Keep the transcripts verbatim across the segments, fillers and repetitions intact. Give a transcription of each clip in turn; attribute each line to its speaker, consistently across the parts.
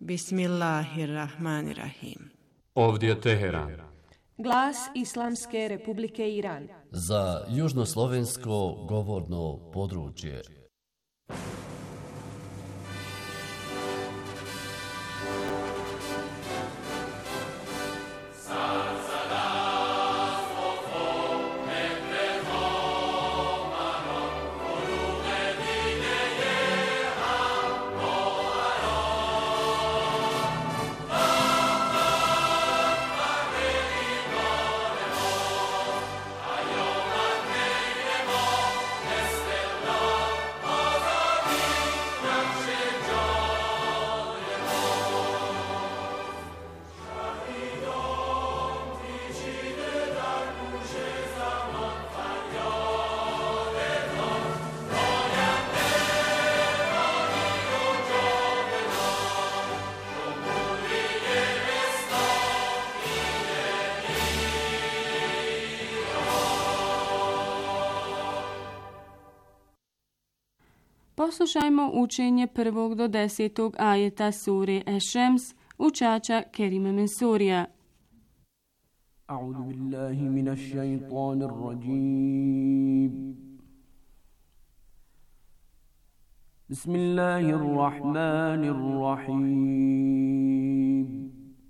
Speaker 1: Bismillahirrahmanirrahim.
Speaker 2: Ovdje je Teheran.
Speaker 3: Glas Islamske Republike Iran.
Speaker 4: Za južnoslovensko govorno područje.
Speaker 3: Poslušajmo učenje prvog do desetog ajeta sure Eš-Šems učača Kerima Mensurija.
Speaker 5: A'udhu billahi minash shaitanir rajim. Bismillahirrahmanirrahim.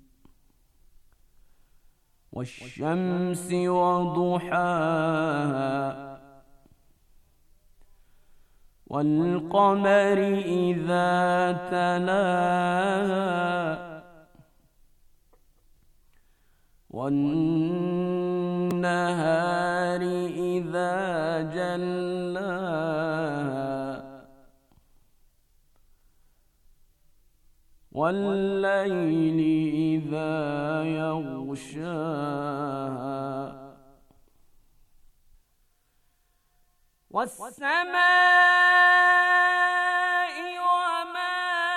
Speaker 5: Wash-shamsi wa duhaha. والقمر إذا تلاها والنهار إذا جلاها والليل إذا يغشاها والسماء وما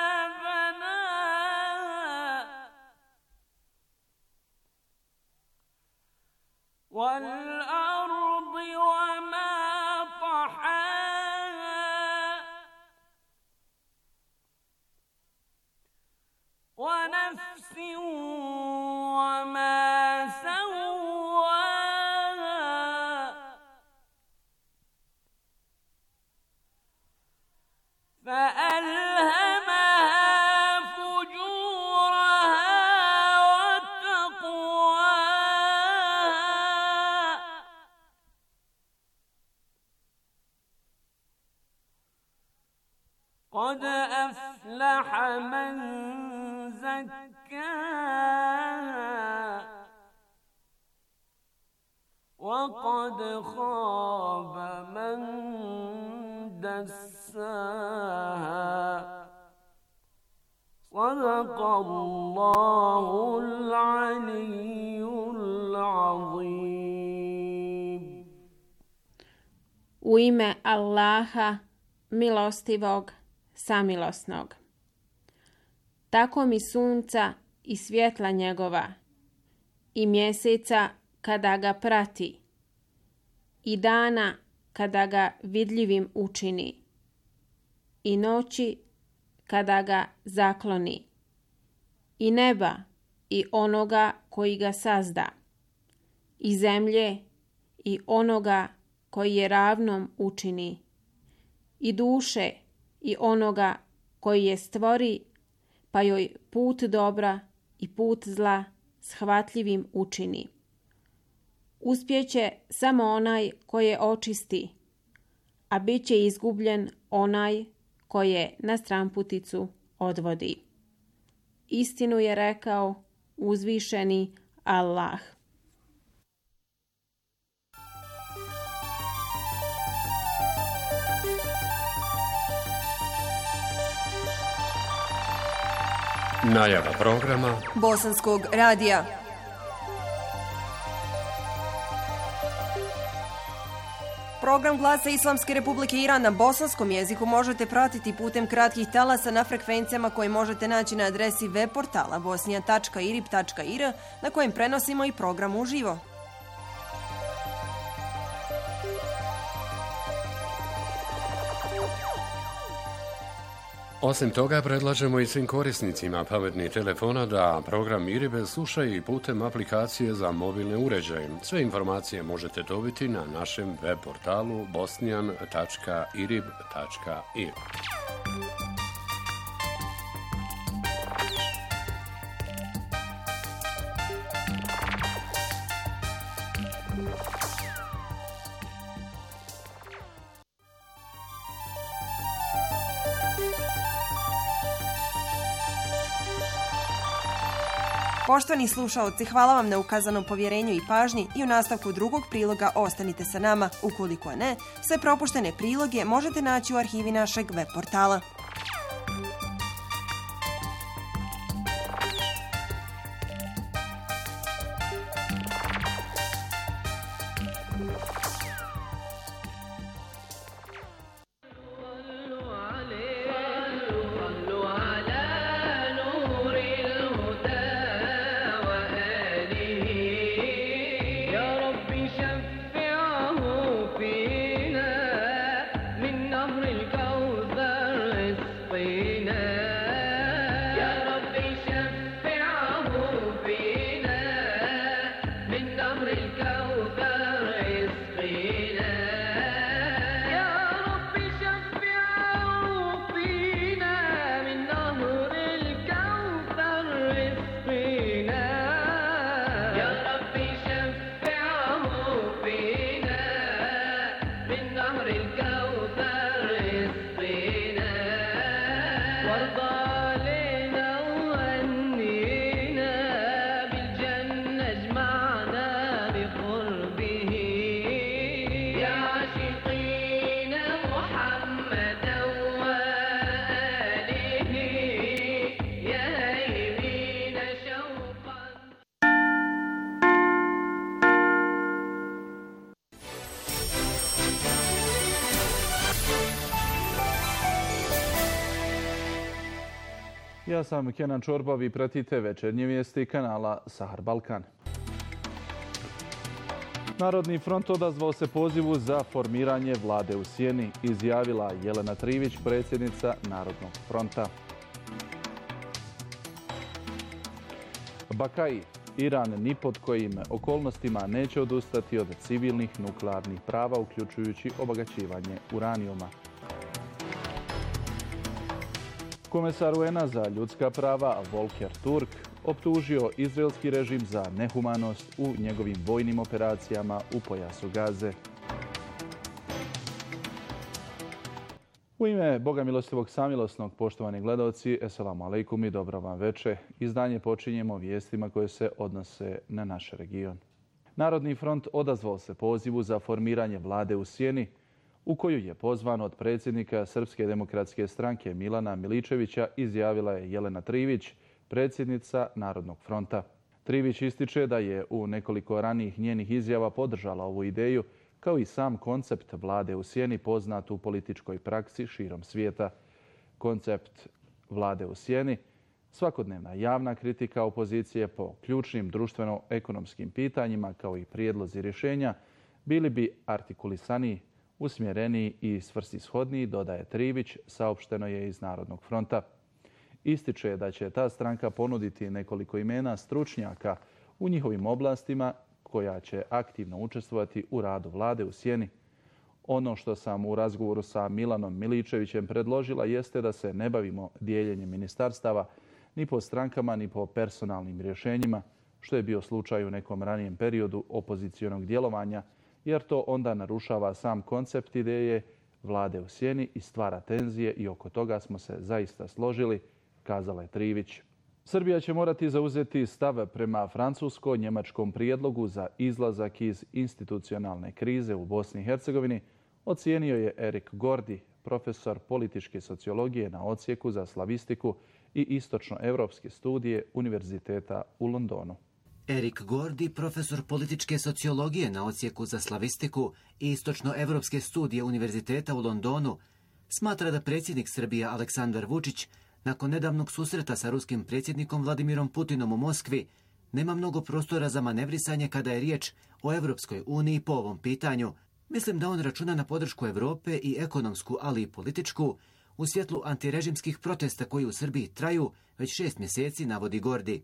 Speaker 5: بناها والأرض وما طحاها ونفس وما فألهمها فجورها وتقواها قد أفلح من زكاها وقد خاب من دساها صدق الله العلي العظيم.
Speaker 6: U ime Allaha, milostivog, samilosnog. Tako mi sunca i svjetla njegova, i mjeseca kada ga prati, i dana kada ga vidljivim učini, i noći kada ga zakloni, i neba i onoga koji ga sazda, i zemlje i onoga koji je ravnom učini, i duše i onoga koji je stvori, pa joj put dobra i put zla shvatljivim učini. Uspjeće samo onaj koji je očisti, a bit će izgubljen onaj koje na stramputicu odvodi. Istinu je rekao uzvišeni Allah.
Speaker 2: Najava programa
Speaker 7: Bosanskog radija. Program Glasa Islamske Republike Iran na bosanskom jeziku možete pratiti putem kratkih talasa na frekvencijama koje možete naći na adresi web portala bosnija tačka irib tačka ir na kojem prenosimo i program uživo.
Speaker 2: Osim toga, predlažemo i svim korisnicima pametnih telefona da program Iribe slušaju i putem aplikacije za mobilne uređaje. Sve informacije možete dobiti na našem web portalu bosnijan tačka irib tačka ir.
Speaker 7: Poštovani slušaoci, hvala vam na ukazanom povjerenju i pažnji i u nastavku drugog priloga ostanite sa nama. Ukoliko ne, sve propuštene priloge možete naći u arhivi našeg web portala.
Speaker 1: Ja sam Kenan Čorba, vi pratite večernje vijesti kanala Sahar Balkan. Narodni front odazvao se pozivu za formiranje vlade u sjeni, izjavila Jelena Trivić, predsjednica Narodnog fronta. Bakaji, Iran ni pod kojim okolnostima neće odustati od civilnih nuklearnih prava, uključujući obagaćivanje uranijuma. Komesar U N A za ljudska prava Volker Turk optužio izraelski režim za nehumanost u njegovim vojnim operacijama u pojasu Gaze. U ime Boga milostivog samilosnog, poštovani gledaoci, eselamu alejkum i dobro vam veče. Izdanje počinjemo vijestima koje se odnose na naš region. Narodni front odazvao se pozivu za formiranje vlade u sjeni, u koju je pozvan od predsjednika Srpske demokratske stranke Milana Miličevića, izjavila je Jelena Trivić, predsjednica Narodnog fronta. Trivić ističe da je u nekoliko ranijih njenih izjava podržala ovu ideju, kao i sam koncept vlade u sjeni poznat u političkoj praksi širom svijeta. Koncept vlade u sjeni, svakodnevna javna kritika opozicije po ključnim društveno-ekonomskim pitanjima, kao i prijedlozi rješenja, bili bi artikulisaniji, usmjereniji i svrsishodniji, dodaje Trivić, saopšteno je iz Narodnog fronta. Ističe da će ta stranka ponuditi nekoliko imena stručnjaka u njihovim oblastima koja će aktivno učestvovati u radu vlade u sjeni. Ono što sam u razgovoru sa Milanom Miličevićem predložila jeste da se ne bavimo dijeljenjem ministarstava ni po strankama ni po personalnim rješenjima, što je bio slučaj u nekom ranijem periodu opozicionog djelovanja, jer to onda narušava sam koncept ideje vlade u sjeni i stvara tenzije i oko toga smo se zaista složili, kazala je Trivić. Srbija će morati zauzeti stav prema francusko-njemačkom prijedlogu za izlazak iz institucionalne krize u Bosni i Hercegovini, ocijenio je Erik Gordi, profesor političke sociologije na odsjeku za slavistiku i istočnoevropske studije Univerziteta u Londonu.
Speaker 8: Erik Gordi, profesor političke sociologije na odsjeku za slavistiku i istočnoevropske studije Univerziteta u Londonu, smatra da predsjednik Srbije Aleksandar Vučić nakon nedavnog susreta sa ruskim predsjednikom Vladimirom Putinom u Moskvi nema mnogo prostora za manevrisanje kada je riječ o Evropskoj uniji po ovom pitanju. Mislim da on računa na podršku Europe i ekonomsku, ali i političku, u svjetlu antirežimskih protesta koji u Srbiji traju već šest mjeseci, navodi Gordi.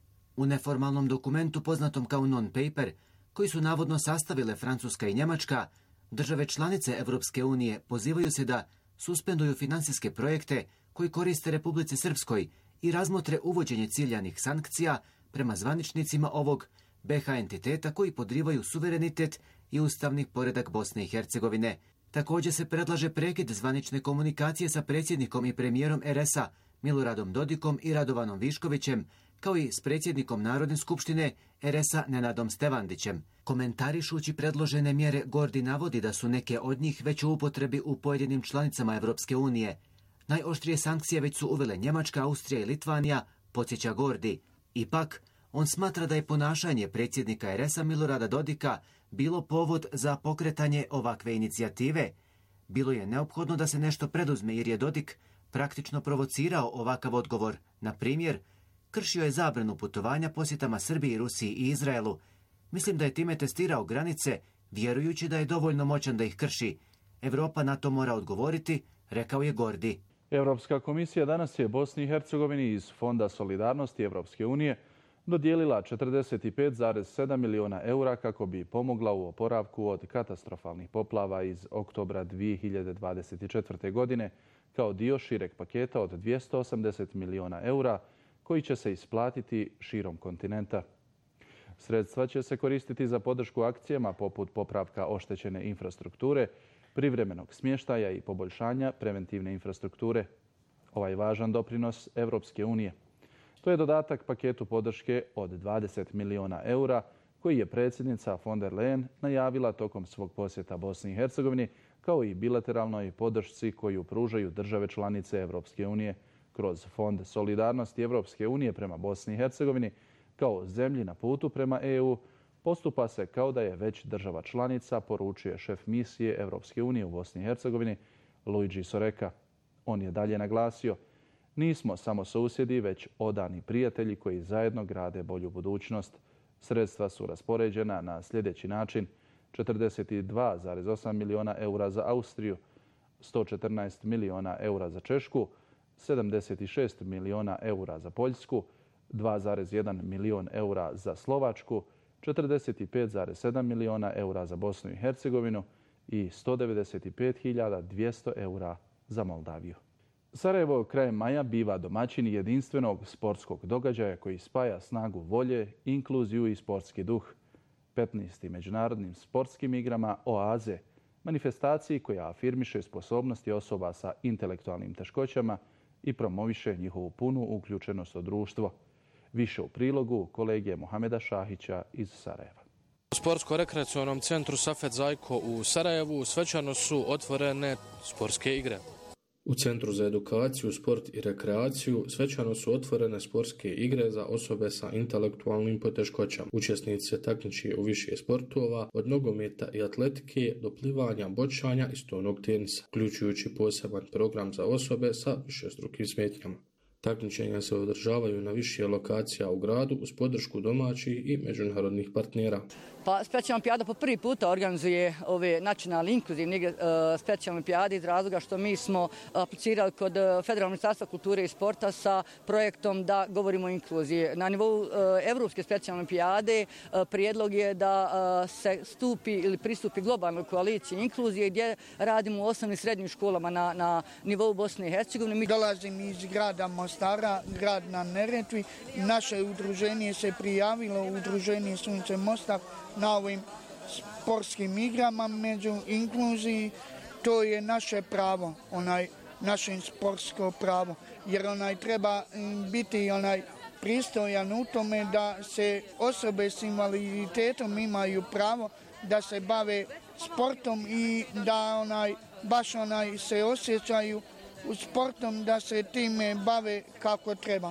Speaker 8: U neformalnom dokumentu poznatom kao non-paper, koji su navodno sastavile Francuska i Njemačka, države članice Evropske unije pozivaju se da suspenduju finansijske projekte koji koriste Republici Srpskoj i razmotre uvođenje ciljanih sankcija prema zvaničnicima ovog be ha entiteta koji podrivaju suverenitet i ustavni poredak Bosne i Hercegovine. Također se predlaže prekid zvanične komunikacije sa predsjednikom i premijerom er es a Miloradom Dodikom i Radovanom Viškovićem, kao i s predsjednikom Narodne skupštine er es a Nenadom Stevandićem. Komentarišući predložene mjere, Gordi navodi da su neke od njih već u upotrebi u pojedinim članicama Evropske unije. Najoštrije sankcije već su uvele Njemačka, Austrija i Litvanija, podsjeća Gordi. Ipak, on smatra da je ponašanje predsjednika er es a Milorada Dodika bilo povod za pokretanje ovakve inicijative. Bilo je neophodno da se nešto preduzme jer je Dodik praktično provocirao ovakav odgovor. Na primjer, kršio je zabranu putovanja posjetama Srbiji, Rusiji i Izraelu. Mislim da je time testirao granice, vjerujući da je dovoljno moćan da ih krši. Evropa na to mora odgovoriti, rekao je Gordi.
Speaker 1: Europska komisija danas je Bosni i Hercegovini iz Fonda solidarnosti Evropske unije dodijelila četrdeset pet zarez sedam miliona eura kako bi pomogla u oporavku od katastrofalnih poplava iz oktobra dvije hiljade dvadeset četvrte. godine kao dio šireg paketa od dvjesto osamdeset miliona eura koji će se isplatiti širom kontinenta. Sredstva će se koristiti za podršku akcijama poput popravka oštećene infrastrukture, privremenog smještaja i poboljšanja preventivne infrastrukture. Ovaj važan doprinos Evropske unije. To je dodatak paketu podrške od dvadeset miliona eura koji je predsjednica von der Leyen najavila tokom svog posjeta Bosni i Hercegovini, kao i bilateralnoj podršci koju pružaju države članice Evropske unije kroz Fond solidarnosti Evropske unije prema Bosni i Hercegovini. Kao zemlji na putu prema e u postupa se kao da je već država članica, poručuje šef misije Evropske unije u Bosni i Hercegovini Luigi Soreka. On je dalje naglasio: nismo samo susjedi, već odani prijatelji koji zajedno grade bolju budućnost. Sredstva su raspoređena na sljedeći način: četrdeset dva zarez osam miliona eura za Austriju, sto četrnaest miliona eura za Češku, sedamdeset šest miliona eura za Poljsku, dva zarez jedan milion eura za Slovačku, četrdeset pet zarez sedam miliona eura za Bosnu i Hercegovinu i sto devedeset pet hiljada dvjesto eura za Moldaviju. Sarajevo krajem maja biva domaćin jedinstvenog sportskog događaja koji spaja snagu volje, inkluziju i sportski duh. petnaestim međunarodnim sportskim igrama Oaze, manifestaciji koja afirmiše sposobnosti osoba sa intelektualnim teškoćama i promoviše njihovu punu uključenost u društvo. Više u prilogu kolege Mohameda Šahića iz Sarajeva.
Speaker 9: U Sportsko-rekreacionom centru Safet Zajko u Sarajevu svečano su otvorene sportske igre. U Centru za edukaciju, sport i rekreaciju svečano su otvorene sportske igre za osobe sa intelektualnim poteškoćama. Učesnici se takmiče u više sportova, od nogometa i atletike do plivanja, bočanja i stolnog tenisa, uključujući poseban program za osobe sa višestrukim smetnjama. Takmičenja se održavaju na više lokacija u gradu uz podršku domaćih i međunarodnih partnera.
Speaker 10: Pa specijalna olimpijada po prvi puta organizuje ove nacionalne inkluzivne igre, specijalne olimpijade iz razloga što mi smo aplicirali kod Federalnog ministarstva kulture i sporta sa projektom da govorimo o inkluziji. Na nivou Evropske specijalne olimpijade prijedlog je da se stupi ili pristupi globalnoj koaliciji inkluzije gdje radimo u osnovnim i srednjim školama na, na nivou Bosne i Hercegovine.
Speaker 11: Mi dolazim iz grada Mostara, grad na Neretvi. Naše udruženje se prijavilo, udruženje Sunce Mostar, na ovim sportskim igrama među inkluziji. To je naše pravo, onaj naše sportsko pravo, jer onaj treba biti onaj pristojan u tome da se osobe s invaliditetom imaju pravo da se bave sportom i da onaj baš onaj se osjećaju u sportom, da se time bave kako treba.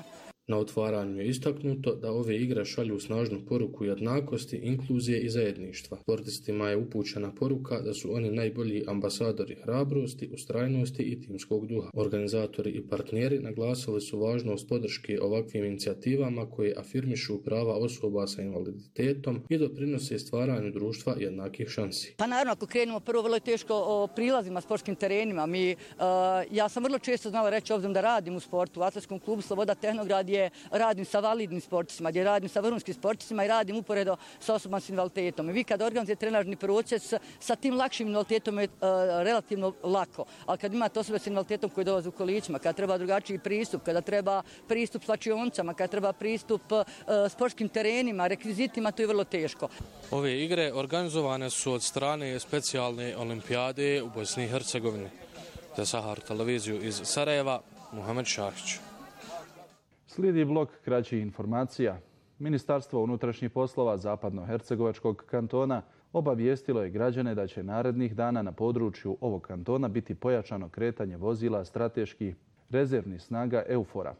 Speaker 9: Na otvaranju je istaknuto da ove igre šalju snažnu poruku jednakosti, inkluzije i zajedništva. Sportistima je upućena poruka da su oni najbolji ambasadori hrabrosti, ustrajnosti i timskog duha. Organizatori i partneri naglasili su važnost podrške ovakvim inicijativama koje afirmišu prava osoba sa invaliditetom i doprinose stvaranju društva jednakih šansi.
Speaker 10: Pa naravno, ako krenemo prvo, vrlo je teško o prilazima, sportskim terenima. Mi, uh, ja sam vrlo često znala reći, obzirom da radim u sportu, u atletskom klubu Sloboda Tehnograd je radim sa validnim sportistima, gdje radim sa vrhunskim sportistima i radim uporedo sa osobama s invaliditetom. I vi kad organizujete trenažni proces, sa tim lakšim invaliditetom je uh, relativno lako. Ali kad imate osobe s invaliditetom koji dolaze u kolićima, kada treba drugačiji pristup, kada treba pristup slačionicama, kada treba pristup uh, sportskim terenima, rekvizitima, to je vrlo teško.
Speaker 9: Ove igre organizovane su od strane specijalne olimpijade u Bosni i Hercegovini. Za Sahar televiziju iz Sarajeva, Muhamed Šahić.
Speaker 1: Slijedi blok kraćih informacija. Ministarstvo unutrašnjih poslova Zapadno-Hercegovačkog kantona obavijestilo je građane da će narednih dana na području ovog kantona biti pojačano kretanje vozila strateških rezervnih snaga EUFOR-a.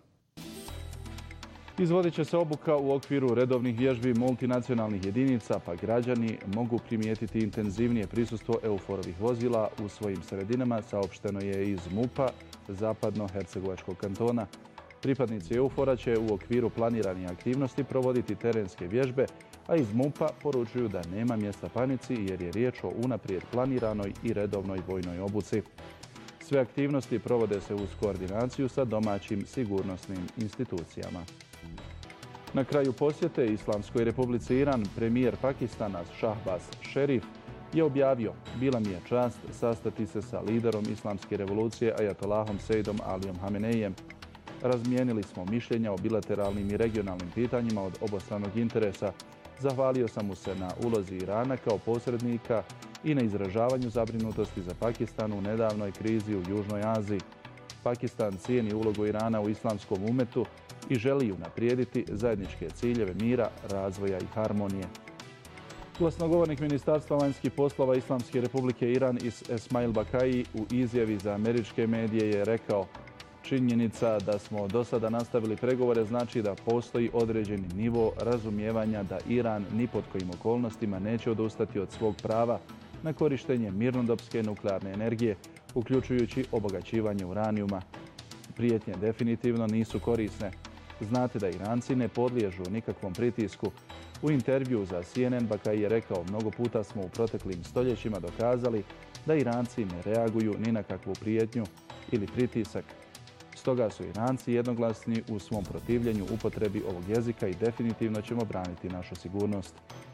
Speaker 1: Izvodit će se obuka u okviru redovnih vježbi multinacionalnih jedinica, pa građani mogu primijetiti intenzivnije prisustvo EUFOR-ovih vozila u svojim sredinama, saopšteno je iz MUP-a Zapadno-Hercegovačkog kantona. Pripadnici EUFOR-a će u okviru planiranih aktivnosti provoditi terenske vježbe, a iz MUP-a poručuju da nema mjesta panici jer je riječ o unaprijed planiranoj i redovnoj vojnoj obuci. Sve aktivnosti provode se uz koordinaciju sa domaćim sigurnosnim institucijama. Na kraju posjete Islamskoj Republici Iran, premijer Pakistana Shahbaz Sharif je objavio: bila mi je čast sastati se sa liderom Islamske revolucije Ajatolahom Sejdom Alijom Hameneijem. Razmijenili smo mišljenja o bilateralnim i regionalnim pitanjima od obostranog interesa. Zahvalio sam mu se na ulozi Irana kao posrednika i na izražavanju zabrinutosti za Pakistan u nedavnoj krizi u Južnoj Aziji. Pakistan cijeni ulogu Irana u islamskom umetu i želi unaprijediti zajedničke ciljeve mira, razvoja i harmonije. Glasnogovornik Ministarstva vanjskih poslova Islamske Republike Iran Esmail Bakai u izjavi za američke medije je rekao: činjenica da smo do sada nastavili pregovore znači da postoji određeni nivo razumijevanja da Iran ni pod kojim okolnostima neće odustati od svog prava na korištenje mirnodopske nuklearne energije, uključujući obogaćivanje uranijuma. Prijetnje definitivno nisu korisne. Znate da Iranci ne podliježu nikakvom pritisku. U intervju za C N N Bakai je rekao: mnogo puta smo u proteklim stoljećima dokazali da Iranci ne reaguju ni na kakvu prijetnju ili pritisak. Stoga su Iranci jednoglasni u svom protivljenju upotrebi ovog jezika i definitivno ćemo braniti našu sigurnost.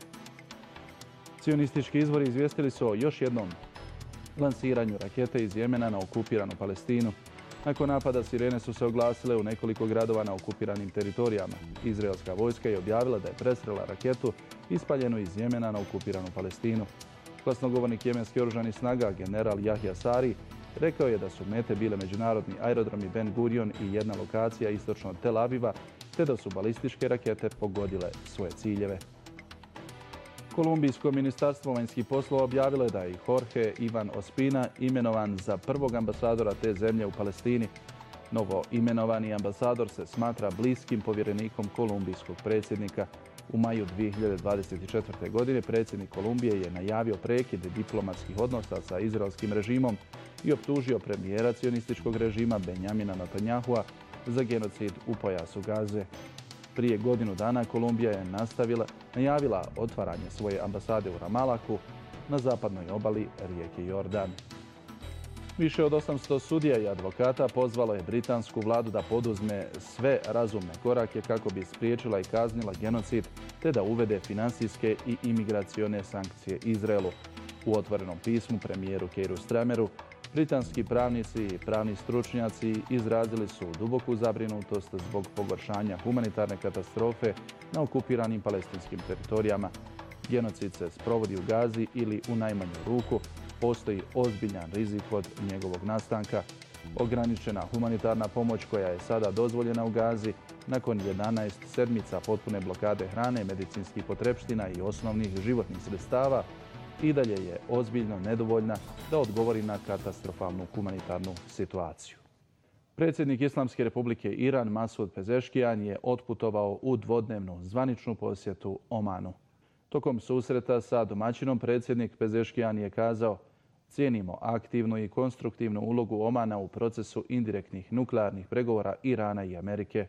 Speaker 1: Cionistički izvori izvijestili su o još jednom lansiranju rakete iz Jemena na okupiranu Palestinu. Nakon napada sirene su se oglasile u nekoliko gradova na okupiranim teritorijama. Izraelska vojska je objavila da je presrela raketu ispaljenu iz Jemena na okupiranu Palestinu. Glasnogovornik jemenskih oružanih snaga general Jahja Sari rekao je da su mete bile međunarodni aerodromi Ben Gurion i jedna lokacija istočno od Tel Aviva, te da su balističke rakete pogodile svoje ciljeve. Kolumbijsko ministarstvo vanjskih poslova objavilo je da je Jorge Ivan Ospina imenovan za prvog ambasadora te zemlje u Palestini. Novo imenovani ambasador se smatra bliskim povjerenikom kolumbijskog predsjednika. U maju dvije hiljade dvadeset četvrte. godine predsjednik Kolumbije je najavio prekid diplomatskih odnosa sa izraelskim režimom i optužio premijera cionističkog režima Benjamina Netanyahua za genocid u pojasu Gaze. Prije godinu dana Kolumbija je nastavila, najavila otvaranje svoje ambasade u Ramalahu na zapadnoj obali rijeke Jordan. Više od osamsto sudija i advokata pozvalo je britansku vladu da poduzme sve razumne korake kako bi spriječila i kaznila genocid, te da uvede finansijske i imigracione sankcije Izraelu. U otvorenom pismu premijeru Keiru Strameru britanski pravnici i pravni stručnjaci izrazili su duboku zabrinutost zbog pogoršanja humanitarne katastrofe na okupiranim palestinskim teritorijama. Genocid se sprovodi u Gazi ili u najmanju ruku postoji ozbiljan rizik od njegovog nastanka. Ograničena humanitarna pomoć koja je sada dozvoljena u Gazi nakon jedanaest sedmica potpune blokade hrane, medicinskih potrepština i osnovnih životnih sredstava i dalje je ozbiljno nedovoljna da odgovori na katastrofalnu humanitarnu situaciju. Predsjednik Islamske republike Iran Masud Pezeškijan je otputovao u dvodnevnu zvaničnu posjetu Omanu. Tokom susreta sa domaćinom predsjednik Pezeškijan je kazao: cijenimo aktivnu i konstruktivnu ulogu Omana u procesu indirektnih nuklearnih pregovora Irana i Amerike.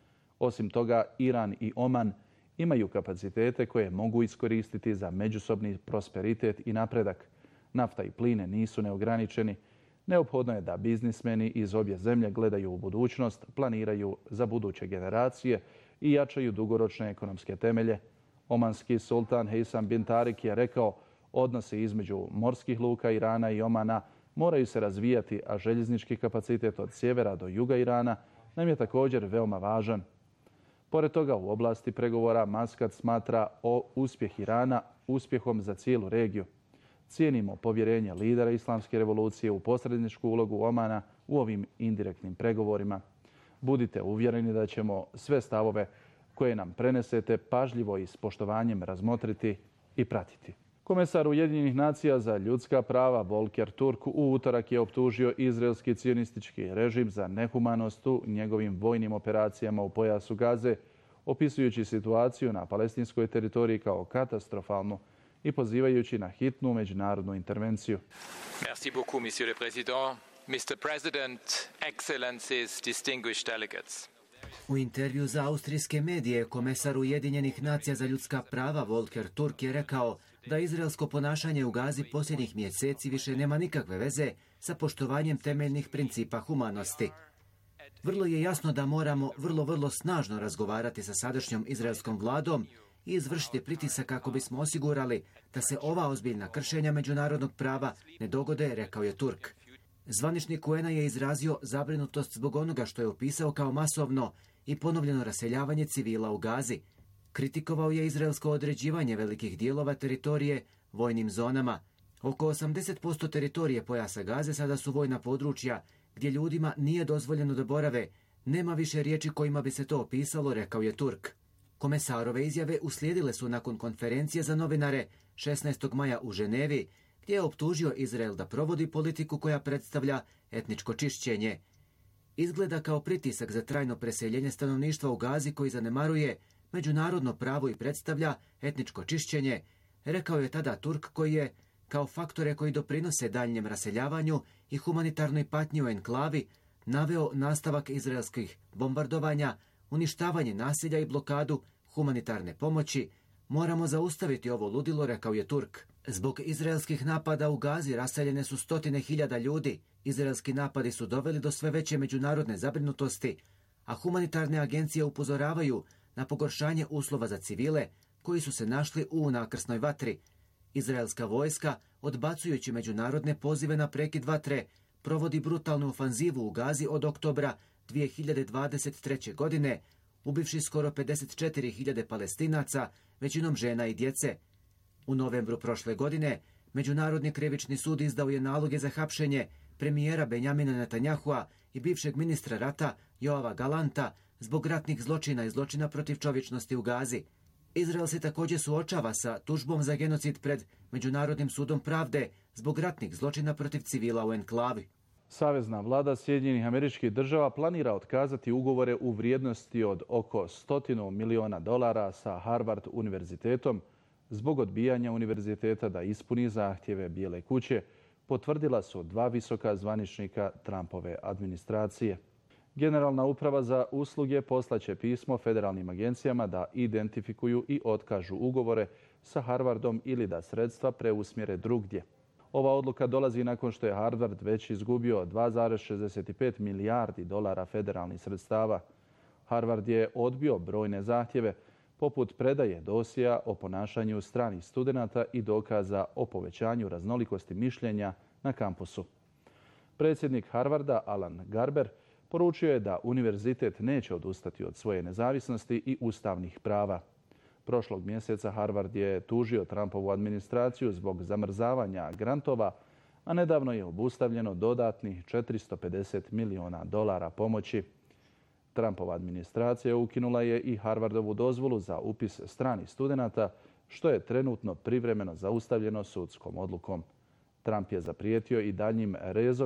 Speaker 1: Osim toga, Iran i Oman imaju kapacitete koje mogu iskoristiti za međusobni prosperitet i napredak. Nafta i pline nisu neograničeni. Neophodno je da biznismeni iz obje zemlje gledaju u budućnost, planiraju za buduće generacije i jačaju dugoročne ekonomske temelje. Omanski sultan Heysam bin Tarik je rekao: odnosi između morskih luka Irana i Omana moraju se razvijati, a željeznički kapacitet od sjevera do juga Irana nam je također veoma važan. Pored toga, u oblasti pregovora Maskat smatra o uspjeh Irana uspjehom za cijelu regiju. Cijenimo povjerenje lidera Islamske revolucije u posredničku ulogu Omana u ovim indirektnim pregovorima. Budite uvjereni da ćemo sve stavove koje nam prenesete pažljivo i s poštovanjem razmotriti i pratiti. Komesar Ujedinjenih nacija za ljudska prava Volker Turk u utorak je optužio izraelski cionistički režim za nehumanost u njegovim vojnim operacijama u pojasu Gaze, opisujući situaciju na palestinskoj teritoriji kao katastrofalnu i pozivajući na hitnu međunarodnu intervenciju.
Speaker 12: Merci beaucoup, monsieur le président. mister President, excellencies, distinguished delegates.
Speaker 8: U intervju za austrijske medije komesar Ujedinjenih nacija za ljudska prava Volker Turk je rekao da izraelsko ponašanje u Gazi posljednjih mjeseci više nema nikakve veze sa poštovanjem temeljnih principa humanosti. Vrlo je jasno da moramo vrlo, vrlo snažno razgovarati sa sadašnjom izraelskom vladom i izvršiti pritisak kako bismo osigurali da se ova ozbiljna kršenja međunarodnog prava ne dogode, rekao je Turk. Zvaničnik U N-a je izrazio zabrinutost zbog onoga što je opisao kao masovno i ponovljeno raseljavanje civila u Gazi. Kritikovao je izraelsko određivanje velikih dijelova teritorije vojnim zonama. Oko osamdeset posto teritorije pojasa Gaze sada su vojna područja gdje ljudima nije dozvoljeno da borave. Nema više riječi kojima bi se to opisalo, rekao je Turk. Komesarove izjave uslijedile su nakon konferencije za novinare šesnaestog maja u Ženevi, gdje je optužio Izrael da provodi politiku koja predstavlja etničko čišćenje. Izgleda kao pritisak za trajno preseljenje stanovništva u Gazi koji zanemaruje međunarodno pravo i predstavlja etničko čišćenje, rekao je tada Turk, koji je kao faktore koji doprinose daljnjem raseljavanju i humanitarnoj patnji u enklavi naveo nastavak izraelskih bombardovanja, uništavanje naselja i blokadu humanitarne pomoći. Moramo zaustaviti ovo ludilo, rekao je Turk. Zbog izraelskih napada u Gazi raseljene su stotine hiljada ljudi. Izraelski napadi su doveli do sve veće međunarodne zabrinutosti, a humanitarne agencije upozoravaju na pogoršanje uslova za civile koji su se našli u nakrsnoj vatri. Izraelska vojska, odbacujući međunarodne pozive na prekid vatre, provodi brutalnu ofanzivu u Gazi od oktobra dvije hiljade dvadeset treće. godine, ubivši skoro pedeset četiri hiljade Palestinaca, većinom žena i djece. U novembru prošle godine Međunarodni krivični sud izdao je naloge za hapšenje premijera Benjamina Netanyahua i bivšeg ministra rata Joava Galanta zbog ratnih zločina i zločina protiv čovječnosti u Gazi. Izrael se također suočava sa tužbom za genocid pred Međunarodnim sudom pravde zbog ratnih zločina protiv civila u enklavi.
Speaker 1: Savezna vlada Sjedinjenih Američkih Država planira otkazati ugovore u vrijednosti od oko stotinu miliona dolara sa Harvard univerzitetom zbog odbijanja univerziteta da ispuni zahtjeve Bijele kuće, potvrdila su dva visoka zvaničnika Trumpove administracije. Generalna uprava za usluge poslaće pismo federalnim agencijama da identifikuju i otkažu ugovore sa Harvardom ili da sredstva preusmjere drugdje. Ova odluka dolazi nakon što je Harvard već izgubio dva zarez šezdeset pet milijardi dolara federalnih sredstava. Harvard je odbio brojne zahtjeve, poput predaje dosija o ponašanju stranih studenata i dokaza o povećanju raznolikosti mišljenja na kampusu. Predsjednik Harvarda, Alan Garber, poručio je da univerzitet neće odustati od svoje nezavisnosti i ustavnih prava. Prošlog mjeseca Harvard je tužio Trumpovu administraciju zbog zamrzavanja grantova, a nedavno je obustavljeno dodatnih četiristo pedeset miliona dolara pomoći. Trumpova administracija ukinula je i Harvardovu dozvolu za upis stranih studenata, što je trenutno privremeno zaustavljeno sudskom odlukom. Trump je zaprijetio i daljnjim rezovima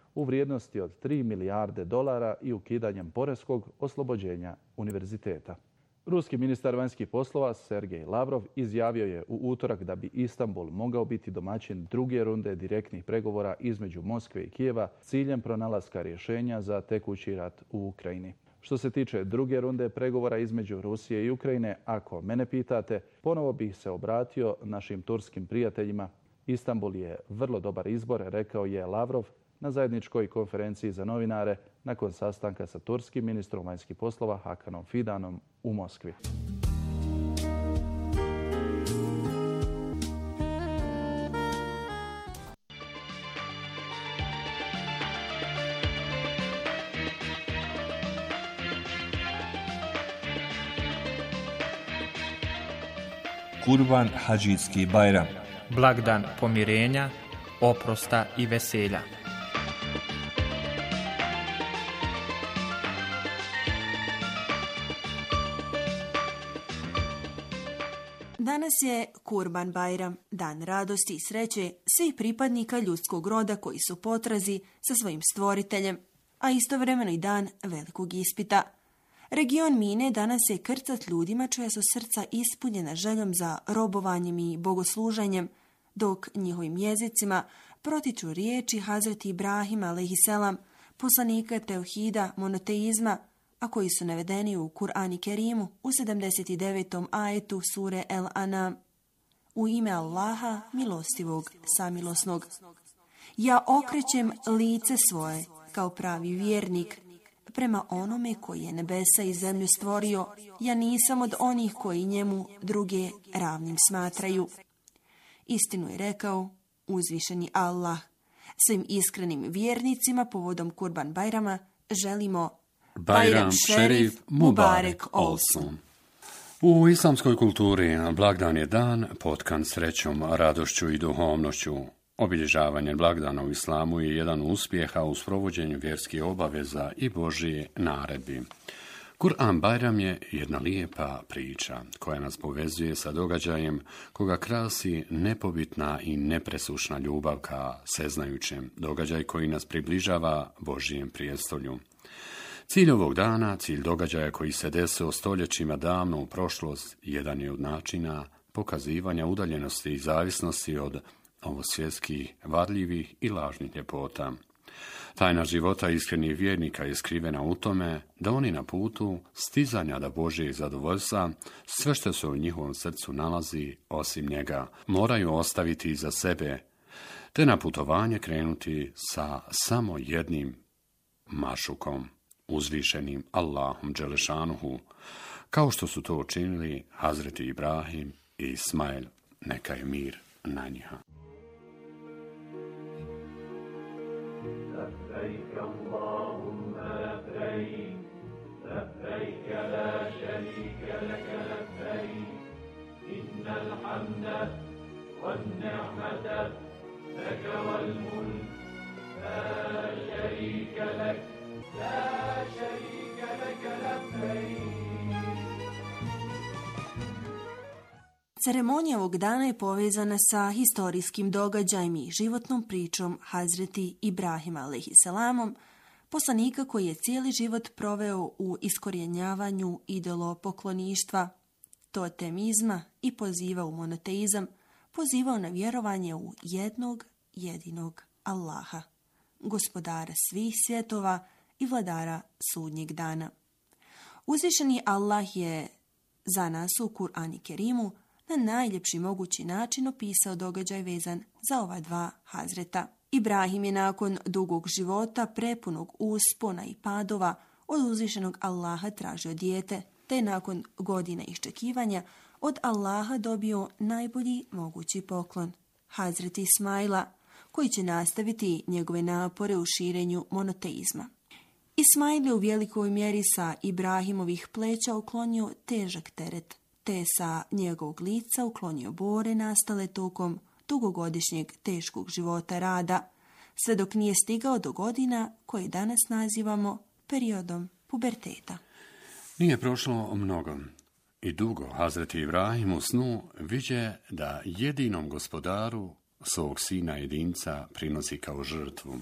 Speaker 1: u vrijednosti od tri milijarde dolara i ukidanjem poreskog oslobođenja univerziteta. Ruski ministar vanjskih poslova Sergej Lavrov izjavio je u utorak da bi Istanbul mogao biti domaćin druge runde direktnih pregovora između Moskve i Kijeva s ciljem pronalaska rješenja za tekući rat u Ukrajini. Što se tiče druge runde pregovora između Rusije i Ukrajine, ako mene pitate, ponovo bih se obratio našim turskim prijateljima. Istanbul je vrlo dobar izbor, rekao je Lavrov na zajedničkoj konferenciji za novinare nakon sastanka sa turskim ministrom vanjskih poslova Hakanom Fidanom u Moskvi.
Speaker 13: Kurban Hadžijski Bajram,
Speaker 14: blagdan pomirenja, oprosta i veselja.
Speaker 15: Danas je Kurban Bajram, dan radosti i sreće svih pripadnika ljudskog roda koji su potrazi sa svojim stvoriteljem, a istovremeno i dan velikog ispita. Region Mine danas je krcat ljudima čija su srca ispunjena željom za robovanjem i bogosluženjem, dok njihovim jezicima protiču riječi Hazreti Ibrahima alejhiselam, poslanika teuhida, monoteizma, a koji su navedeni u Kur'anu Kerimu u sedamdeset devetom ajetu sure El Anam. U ime Allaha, milostivog, samilosnog. Ja okrećem lice svoje kao pravi vjernik prema onome koji je nebesa i zemlju stvorio. Ja nisam od onih koji njemu druge ravnim smatraju. Istinu je rekao uzvišeni Allah. Svim iskrenim vjernicima povodom Kurban Bajrama želimo
Speaker 2: Bajram Šerif Mubarek Olson. U islamskoj kulturi blagdan je dan potkan srećom, radošću i duhovnošću. Obilježavanje blagdana u islamu je jedan uspjeha u sprovođenju vjerskih obaveza i Božije naredbi. Kur'an Bajram je jedna lijepa priča koja nas povezuje sa događajem koga krasi nepobitna i nepresušna ljubav ka seznajućem, događaj koji nas približava Božijem prijestolju. Cilj ovog dana, cilj događaja koji se desio stoljećima davno u prošlost, jedan je od načina pokazivanja udaljenosti i zavisnosti od ovosvjetskih, varljivih i lažnih ljepota. Tajna života iskrenih vjernika je skrivena u tome da oni na putu stizanja do Božjeg zadovoljstva sve što se u njihovom srcu nalazi osim njega moraju ostaviti iza sebe, te na putovanje krenuti sa samo jednim mašukom, uzvišenim Allahom dželešanuhu, kao što su to učinili Hazreti Ibrahim i Ismail, neka je mir na njih.
Speaker 5: لبيك اللهم لبيك لبيك لا شريك لك لبيك إن الحمد والنعمة لك والملك لا شريك لك لا شريك لك لبيك.
Speaker 15: Ceremonija ovog dana je povezana sa historijskim događajem i životnom pričom Hazreti Ibrahima alejhiselamom, poslanika koji je cijeli život proveo u iskorjenjavanju idolopokloništva, totemizma i pozivao u monoteizam, pozivao na vjerovanje u jednog jedinog Allaha, gospodara svih svjetova i vladara sudnjeg dana. Uzvišeni Allah je za nas u Kur'anu Kerimu na najljepši mogući način opisao događaj vezan za ova dva hazreta. Ibrahim je nakon dugog života, prepunog uspona i padova, od uzvišenog Allaha tražio dijete, te je nakon godina iščekivanja od Allaha dobio najbolji mogući poklon, Hazreti Ismaila, koji će nastaviti njegove napore u širenju monoteizma. Ismail je u velikoj mjeri sa Ibrahimovih pleća uklonio težak teret, te je sa njegovog lica uklonio bore nastale tokom dugogodišnjeg teškog života rada, sve dok nije stigao do godina koje danas nazivamo periodom puberteta.
Speaker 2: Nije prošlo mnogo i dugo Hazreti Ibrahim u snu viđe da jedinom gospodaru svog sina jedinca prinosi kao žrtvu.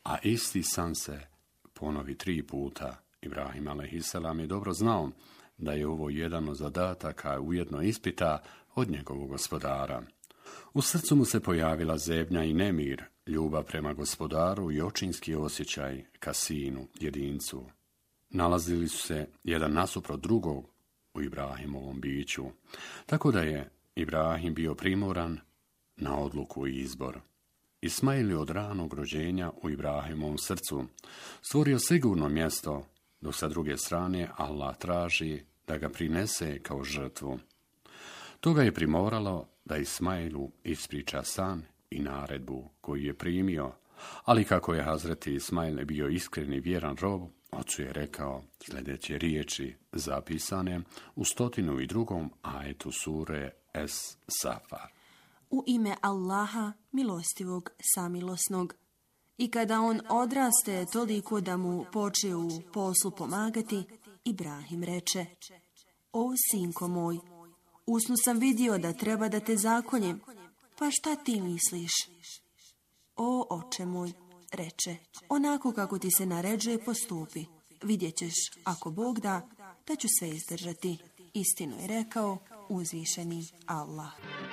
Speaker 2: a isti san se ponovi tri puta. Ibrahim alejhiselam je dobro znao da je ovo jedan od zadataka, ujedno ispita od njegovog gospodara. U srcu mu se pojavila zebnja i nemir, ljubav prema gospodaru i očinski osjećaj ka sinu, jedincu. Nalazili su se jedan nasuprot drugog u Ibrahimovom biću, tako da je Ibrahim bio primoran na odluku i izbor. Ismail je od ranog rođenja u Ibrahimovom srcu stvorio sigurno mjesto, dok sa druge strane Allah traži da ga prinese kao žrtvu. To ga je primoralo da Ismailu ispriča san i naredbu koju je primio, ali kako je Hazreti Ismail bio iskren i vjeran rob, ocu je rekao sljedeće riječi zapisane u stotinu i drugom ajetu sure Es Safar.
Speaker 15: U ime Allaha, milostivog, samilosnog. I kada on odraste toliko da mu poče u poslu pomagati, Ibrahim reče: O sinko moj, u snu sam vidio da treba da te zakoljem, pa šta ti misliš? O oče moj, reče, onako kako ti se naređuje postupi. Vidjet ćeš, ako Bog da, da ću sve izdržati. Istinu je rekao uzvišeni Allah.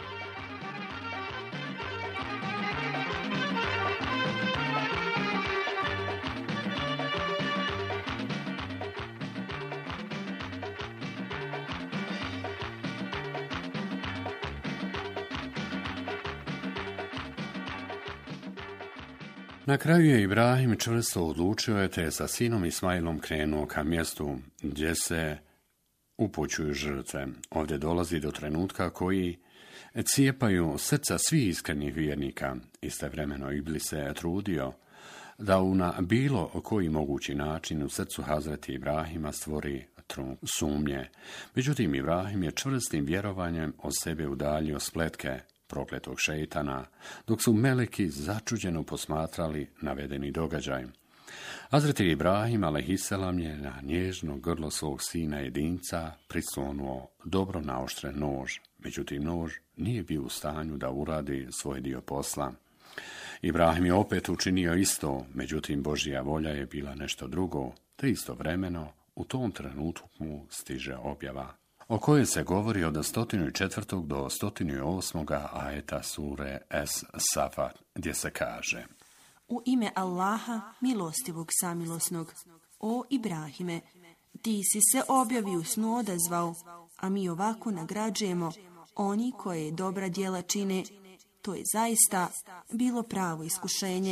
Speaker 2: Na kraju je Ibrahim čvrsto odlučio te sa sinom Ismailom krenuo ka mjestu gdje se upućuju žrtve. Ovdje dolazi do trenutka koji cijepaju srca svih iskrenih vjernika. Istovremeno Iblis se trudio da u na bilo koji mogući način u srcu Hazreti Ibrahima stvori trun sumnje. Međutim, Ibrahim je čvrstim vjerovanjem od sebe udaljio spletke prokletog šejtana, dok su meleki začuđeno posmatrali navedeni događaj. Hazreti Ibrahim alejhiselam je na nježno grlo svog sina jedinca prislonuo dobro naoštren nož. Međutim, nož nije bio u stanju da uradi svoj dio posla. Ibrahim je opet učinio isto, međutim Božja volja je bila nešto drugo, te istovremeno u tom trenutku mu stiže objava, o kojoj se govori od sto četvrtog do sto osmog ajeta sure Es Safat, gdje se kaže:
Speaker 15: U ime Allaha, milostivog, samilosnog. O Ibrahime, ti si se objavi u snu odazvao, a mi ovako nagrađujemo oni koje dobra djela čine. To je zaista bilo pravo iskušenje.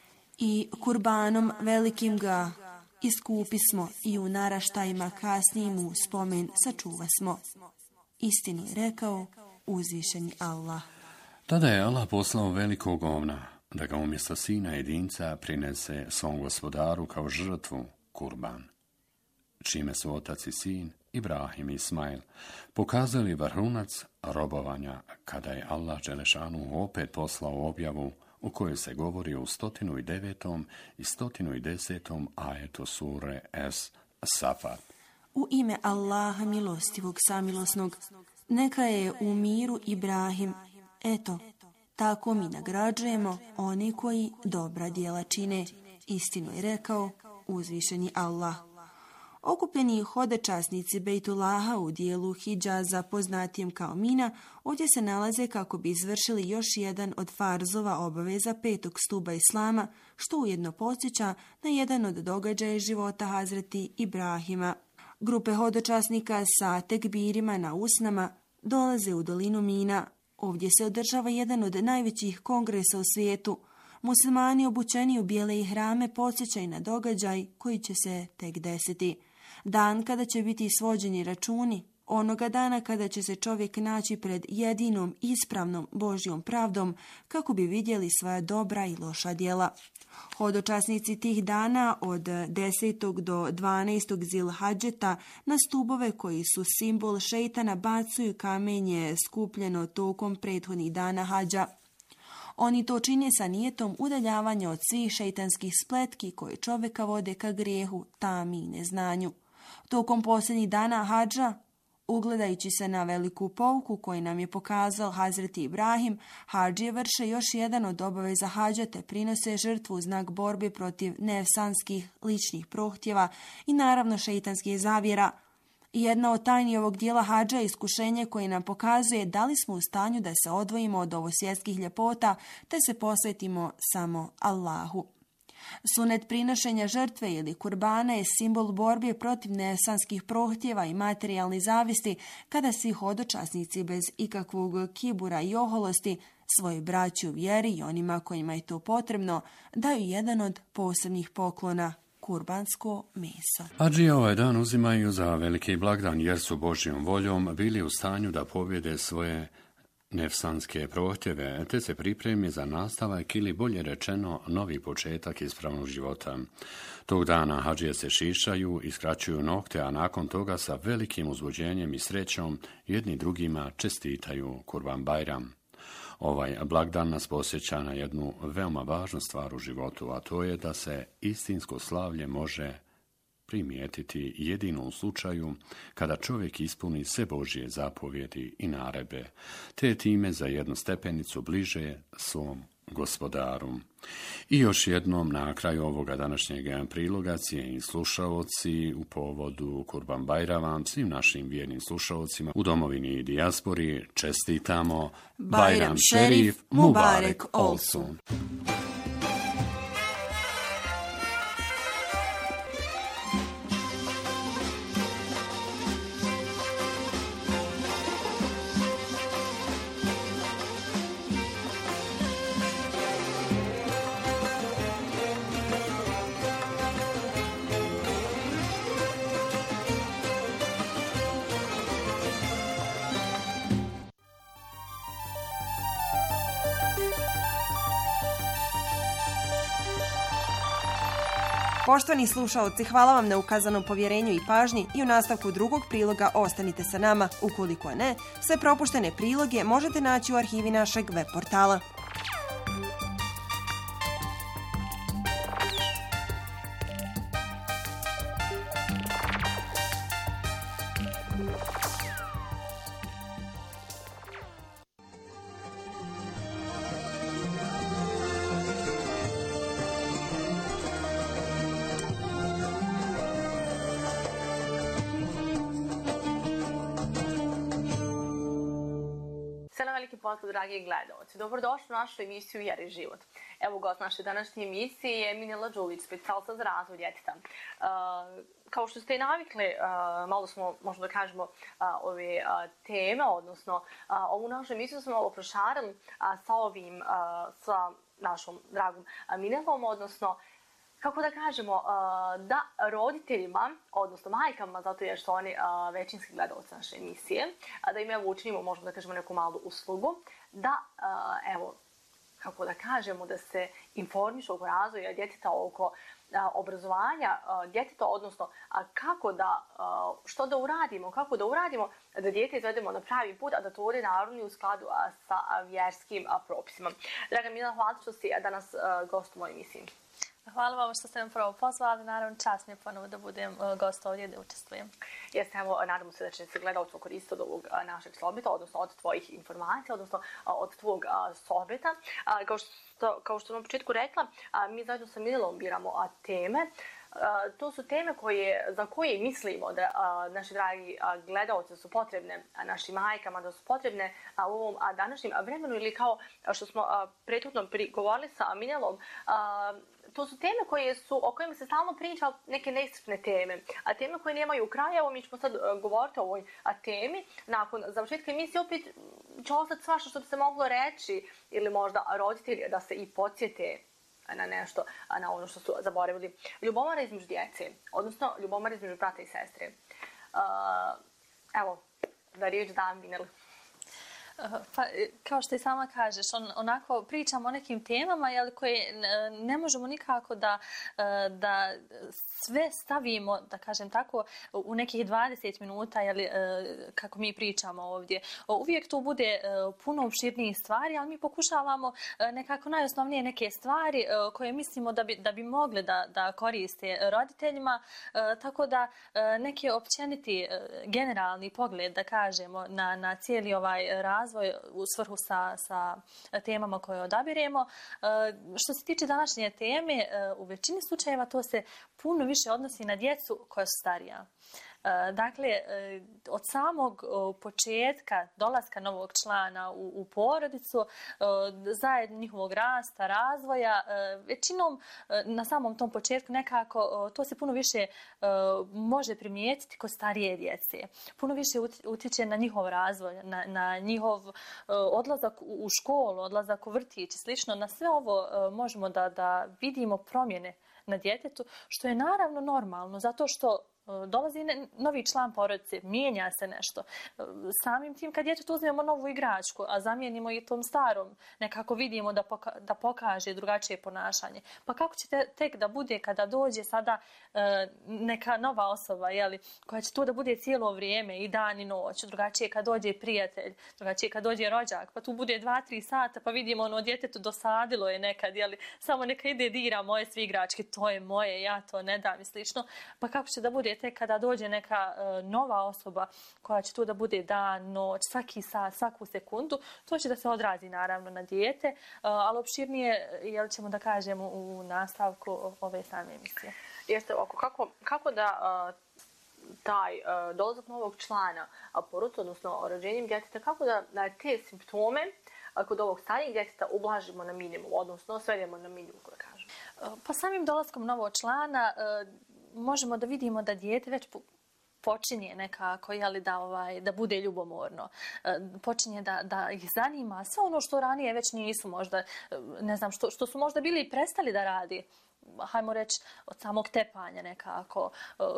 Speaker 15: I kurbanom velikim ga iskupismo i u naraštajima kasnijim u spomen sačuvasmo. Istini je rekao uzvišeni Allah.
Speaker 2: Tada je Allah poslao velikog ovna da ga umjesto sina jedinca prinese svom gospodaru kao žrtvu, kurban, čime su otac i sin, Ibrahim i Ismail, pokazali vrhunac robovanja kada je Allah dželešanu opet poslao objavu u kojoj se govori u sto devetom i sto desetom ajetu sure Es Safat.
Speaker 15: U ime Allaha milostivog, samilosnog, neka je u miru Ibrahim. Eto, tako mi nagrađujemo oni koji dobra djela čine. Istinu je rekao uzvišeni Allah. Okupljeni hodečasnici Bejtullaha u dijelu Hidžaza, poznatijem kao Mina, ovdje se nalaze kako bi izvršili još jedan od farzova obaveza petog stuba Islama, što ujedno podsjeća na jedan od događaja života Hazreti Ibrahima. Grupe hodočasnika sa tekbirima na usnama dolaze u dolinu Mina. Ovdje se održava jedan od najvećih kongresa u svijetu. Muslimani obučeni u bijele ihrame podsjećaju na događaj koji će se tek desiti. Dan kada će biti svođeni računi, onoga dana kada će se čovjek naći pred jedinom ispravnom Božjom pravdom kako bi vidjeli svoja dobra i loša djela. Hodočasnici tih dana od desetog do dvanaestog Zilhadžeta na stubove koji su simbol šejtana bacuju kamenje skupljeno tokom prethodnih dana hađa. Oni to čine sa nijetom udaljavanja od svih šejtanskih spletki koje čovjeka vode ka grijehu, tami i neznanju. Tokom posljednjih dana hadža ugledajući se na veliku pouku koju nam je pokazao Hazreti Ibrahim, hadžije vrše još jedan od obaveza hađa te prinose žrtvu u znak borbe protiv nefsanskih ličnih prohtjeva i naravno šeitanskih zavjera. Jedna od tajni ovog dijela hadža je iskušenje koje nam pokazuje da li smo u stanju da se odvojimo od ovosvjetskih ljepota te se posvetimo samo Allahu. Sunet prinošenja žrtve ili kurbana je simbol borbe protiv nefsanskih prohtjeva i materijalnih zavisti kada svi hodočasnici bez ikakvog kibura i oholosti svoj braći u vjeri i onima kojima je to potrebno daju jedan od posebnih poklona, kurbansko meso.
Speaker 2: Hadžije ovaj dan uzimaju za veliki blagdan jer su Božjom voljom bili u stanju da pobjede svoje nefsanske prohtjeve, te se pripremi za nastavak ili bolje rečeno novi početak ispravnog života. Tog dana hadžije se šišaju i skraćuju nokte, a nakon toga sa velikim uzbuđenjem i srećom jedni drugima čestitaju Kurban Bajram. Ovaj blagdan nas posjeća na jednu veoma važnu stvar u životu, a to je da se istinsko slavlje može primijetiti jedino u slučaju kada čovjek ispuni sve Božje zapovjedi i naredbe, te time za jednu stepenicu bliže svom Gospodaru. I još jednom na kraju ovoga današnjeg priloga, cijeni slušaoci, u povodu Kurban Bajrama svim našim vjernim slušaocima u domovini i dijaspori čestitamo Bajram Šerif Mubarek Olsun.
Speaker 7: Poštovani slušaoci, hvala vam na ukazanom povjerenju i pažnji i u nastavku drugog priloga ostanite sa nama. Ukoliko ne, sve propuštene priloge možete naći u arhivi našeg web portala.
Speaker 16: Pozdrav, dragi gledalci. Dobrodošli u našu emisiju Jer je život. Evo gost naše današnje emisije je Minela Đulić, specijalista za razvoj djeteta. Uh, kao što ste i navikli, uh, malo smo, možemo da kažemo, uh, ove uh, teme, odnosno uh, ovu našu emisiju smo malo prošarili uh, sa ovim, uh, sa našom dragom uh, Minelom, odnosno kako da kažemo, da roditeljima, odnosno majkama, zato jer su oni većinski gledalci naše emisije, da im evo učinimo, možemo da kažemo, neku malu uslugu, da, evo, kako da kažemo, da se informišu oko razvoja djeteta, oko obrazovanja djeteta, odnosno kako da, što da uradimo, kako da uradimo da dijete izvedemo na pravi put, a da to uri naravno u skladu sa vjerskim propisima. Draga Mila, hvala što si danas gost u mojoj emisiji.
Speaker 17: Hvala vam što ste me prvo pozvali. Naravno, čast mi je ponovo da budem gost ovdje da učestvujem.
Speaker 16: Jeste, evo, nadamo se da će se gledalci koristiti od ovog našeg sohbeta, odnosno od tvojih informacija, odnosno od tvog sohbeta. Kao što, kao što sam na početku rekla, mi zajedno sa Milom biramo teme. Uh, to su teme koje, za koje mislimo da uh, naši dragi uh, gledalci su potrebne uh, našim majkama, da su potrebne uh, u ovom uh, današnjem vremenu ili kao uh, što smo uh, prethodno govorili sa Minelom, uh, to su teme koje su, o kojima se stalno priča, neke neiscrpne teme, a teme koje nemaju kraja. Evo mi ćemo sad uh, govoriti o ovoj uh, temi. Nakon završetka emisije opet će ostati svašta što bi se moglo reći ili možda roditelji da se i podsjete na nešto, na ono što su zaboravili. Ljubomora između djece, odnosno ljubomora između brata i sestre. Uh, evo, da riječ dam Mineli.
Speaker 17: Pa, kao što i sama kažeš, on, onako pričamo o nekim temama jel, koje ne možemo nikako da, da sve stavimo, da kažem tako, u nekih dvadeset minuta jel, kako mi pričamo ovdje. Uvijek to bude puno opširnijih stvari, ali mi pokušavamo nekako najosnovnije neke stvari koje mislimo da bi, da bi mogle da, da koriste roditeljima, tako da neki općeniti generalni pogled, da kažemo, na, na cijeli ovaj razvoj u svrhu sa, sa temama koje odabiremo. Što se tiče današnje teme, u većini slučajeva to se puno više odnosi na djecu koja su starija. Dakle, od samog početka dolaska novog člana u, u porodicu, zajedno njihovog rasta, razvoja, većinom na samom tom početku nekako to se puno više može primijetiti kod starije djece. Puno više utječe na njihov razvoj, na, na njihov odlazak u školu, odlazak u vrtić i slično. Na sve ovo možemo da, da vidimo promjene na djetetu, što je naravno normalno, zato što dolazi novi član porodice, mijenja se nešto. Samim tim kad djetetu uzmemo novu igračku, a zamijenimo i tom starom, nekako vidimo da, poka da pokaže drugačije ponašanje. Pa kako će te, tek da bude kada dođe sada e, neka nova osoba, jeli, koja će tu da bude cijelo vrijeme i dan i noć, drugačije kad dođe prijatelj, drugačije kad dođe rođak, pa tu bude dva, tri sata, pa vidimo ono djetetu dosadilo je nekad, jeli, samo neka ide dira moje svi igračke, to je moje, ja to ne dam i slično. Pa kako će da bude tek kada dođe neka uh, nova osoba koja će tu da bude dan, noć, svaki sat, svaku sekundu, to će da se odrazi naravno na dijete, uh, ali opširnije, jel ćemo da kažemo u nastavku ove same emisije.
Speaker 16: Jeste ovako, kako, kako da uh, taj uh, dolazak novog člana porodice, odnosno rođenjem djeteta, kako da, da te simptome uh, kod ovog starijeg djeteta ublažimo na minimum, odnosno svedemo na minimum, koje kažem?
Speaker 17: Uh, pa samim dolaskom novog člana uh, možemo da vidimo da dijete već počinje nekako, jeli, da, ovaj, da bude ljubomorno. Počinje da, da ih zanima sve ono što ranije već nisu možda, ne znam, što, što su možda bili i prestali da radi. Hajmo reći od samog tepanja nekako.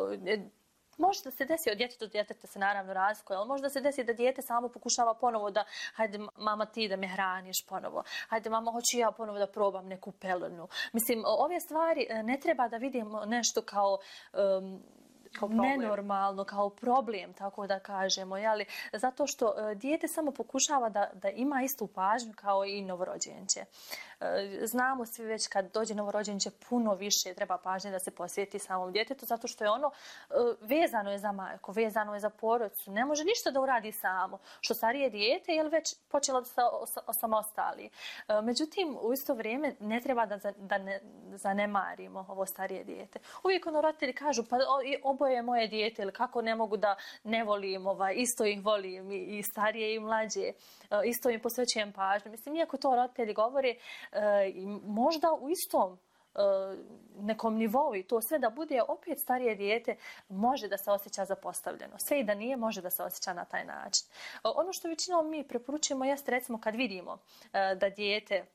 Speaker 17: Može da se desi od djeteta do djeteta se naravno razlikuje, ali može da se desi da dijete samo pokušava ponovo da, hajde mama ti da me hraniš ponovo, hajde mama hoću ja ponovo da probam neku pelenu. Mislim, ove stvari ne treba da vidimo nešto kao... Um, Kao nenormalno, kao problem, tako da kažemo, jeli? Zato što uh, dijete samo pokušava da, da ima istu pažnju kao i novorođenče. Uh, znamo svi već kad dođe novorođenče puno više treba pažnje da se posvijeti samom djetetu, zato što je ono uh, vezano je za majku, vezano je za porodicu, ne može ništa da uradi samo. Što starije dijete je već počelo da se osamostali. Uh, međutim, u isto vrijeme ne treba da, za, da ne zanemarimo ovo starije dijete. Uvijek ono roditelji kažu, pa obo je moje dijete ili kako ne mogu da ne volim, ovaj, isto ih volim i, i starije i mlađe, isto im posvećujem pažnju. Mislim, iako to roditelji govore, možda u istom nekom nivou i to sve da bude opet starije dijete može da se osjeća zapostavljeno. Sve i da nije može da se osjeća na taj način. Ono što većinom mi preporučujemo jeste recimo kad vidimo da dijete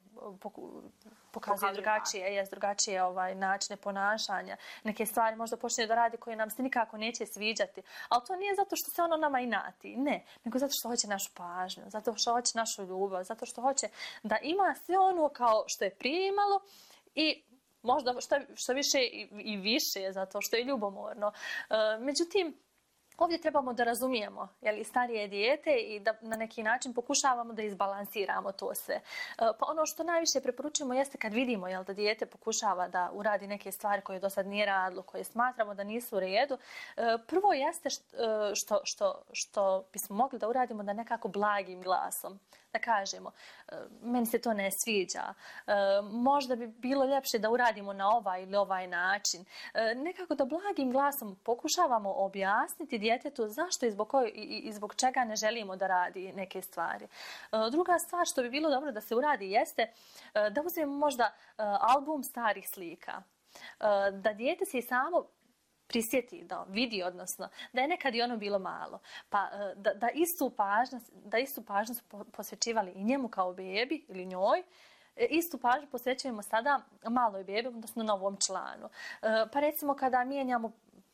Speaker 17: pokazuje drugačije, jest drugačije ovaj, načine ponašanja, neke stvari možda počne da radi koje nam se nikako neće sviđati. Ali to nije zato što se ono nama inati, ne, nego zato što hoće našu pažnju, zato što hoće našu ljubav, zato što hoće da ima sve ono kao što je prije imalo i možda što, što više i, i više, zato što je ljubomorno. E, međutim, ovdje trebamo da razumijemo, jeli, starije dijete i da na neki način pokušavamo da izbalansiramo to sve. Pa ono što najviše preporučujemo jeste kad vidimo, jel, da dijete pokušava da uradi neke stvari koje do sad nije radilo, koje smatramo da nisu u redu. Prvo jeste što, što, što bismo mogli da uradimo da nekako blagim glasom da kažemo, meni se to ne sviđa, možda bi bilo ljepše da uradimo na ovaj ili ovaj način. Nekako da blagim glasom pokušavamo objasniti djetetu zašto i zbog, koj, i zbog čega ne želimo da radi neke stvari. Druga stvar što bi bilo dobro da se uradi jeste da uzmemo možda album starih slika. Da dijete se i samo prisjeti, da vidi, odnosno, da je nekad i ono bilo malo. Pa da, da istu pažnju, da istu pažnju su posvećivali i njemu kao bebi ili njoj, istu pažnju posvećujemo sada maloj bebi, odnosno novom članu. Pa recimo kada mijenjamo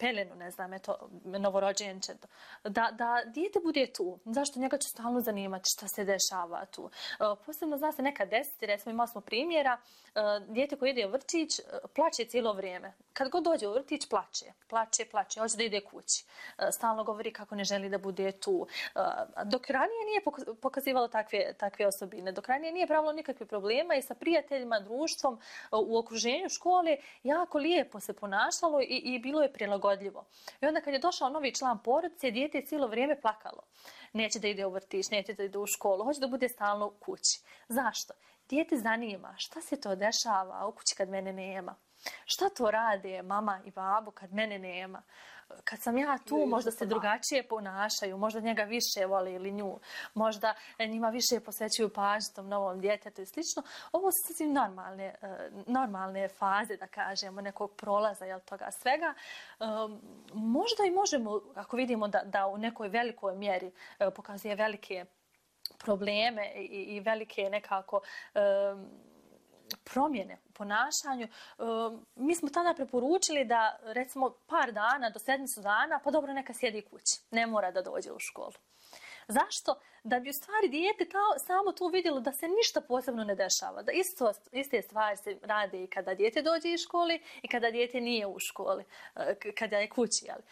Speaker 17: pelenu, ne znam, eto, novorođenče, da, da dijete bude tu. Zašto? Njega će stalno zanimati šta se dešava tu. Posebno zna se nekad desiti, recimo imali smo primjera, dijete koje ide u vrtić plaće cijelo vrijeme. Kad god dođe u vrtić plaće, plaće, plaće, hoće da ide kući. Stalno govori kako ne želi da bude tu. Dok ranije nije pokazivalo takve, takve osobine, dok ranije nije pravilo nikakve problema i sa prijateljima, društvom, u okruženju škole, jako lijepo se ponašalo i, i bilo je prilagodljivo. I onda kad je došao novi član porodice, dijete je cijelo vrijeme plakalo. Neće da ide u vrtić, neće da ide u školu, hoće da bude stalno u kući. Zašto? Dijete zanima šta se to dešava u kući kad mene nema. Šta to rade mama i babu kad mene nema? Kad sam ja tu, možda se drugačije ponašaju, možda njega više vole ili nju, možda njima više posvećuju pažnju tom novom djetetu i slično. Ovo su sasvim normalne, normalne faze, da kažemo, nekog prolaza, jel, toga svega. Možda i možemo, ako vidimo da, da u nekoj velikoj mjeri pokazuje velike probleme i, i velike nekako promjene u ponašanju, mi smo tada preporučili da recimo par dana do sedmicu dana, pa dobro neka sjedi kući, ne mora da dođe u školu. Zašto? Da bi u stvari dijete samo tu vidjelo da se ništa posebno ne dešava. Da isto, iste stvari se rade i kada dijete dođe iz škole i kada dijete nije u školi, kada je kući. Jel?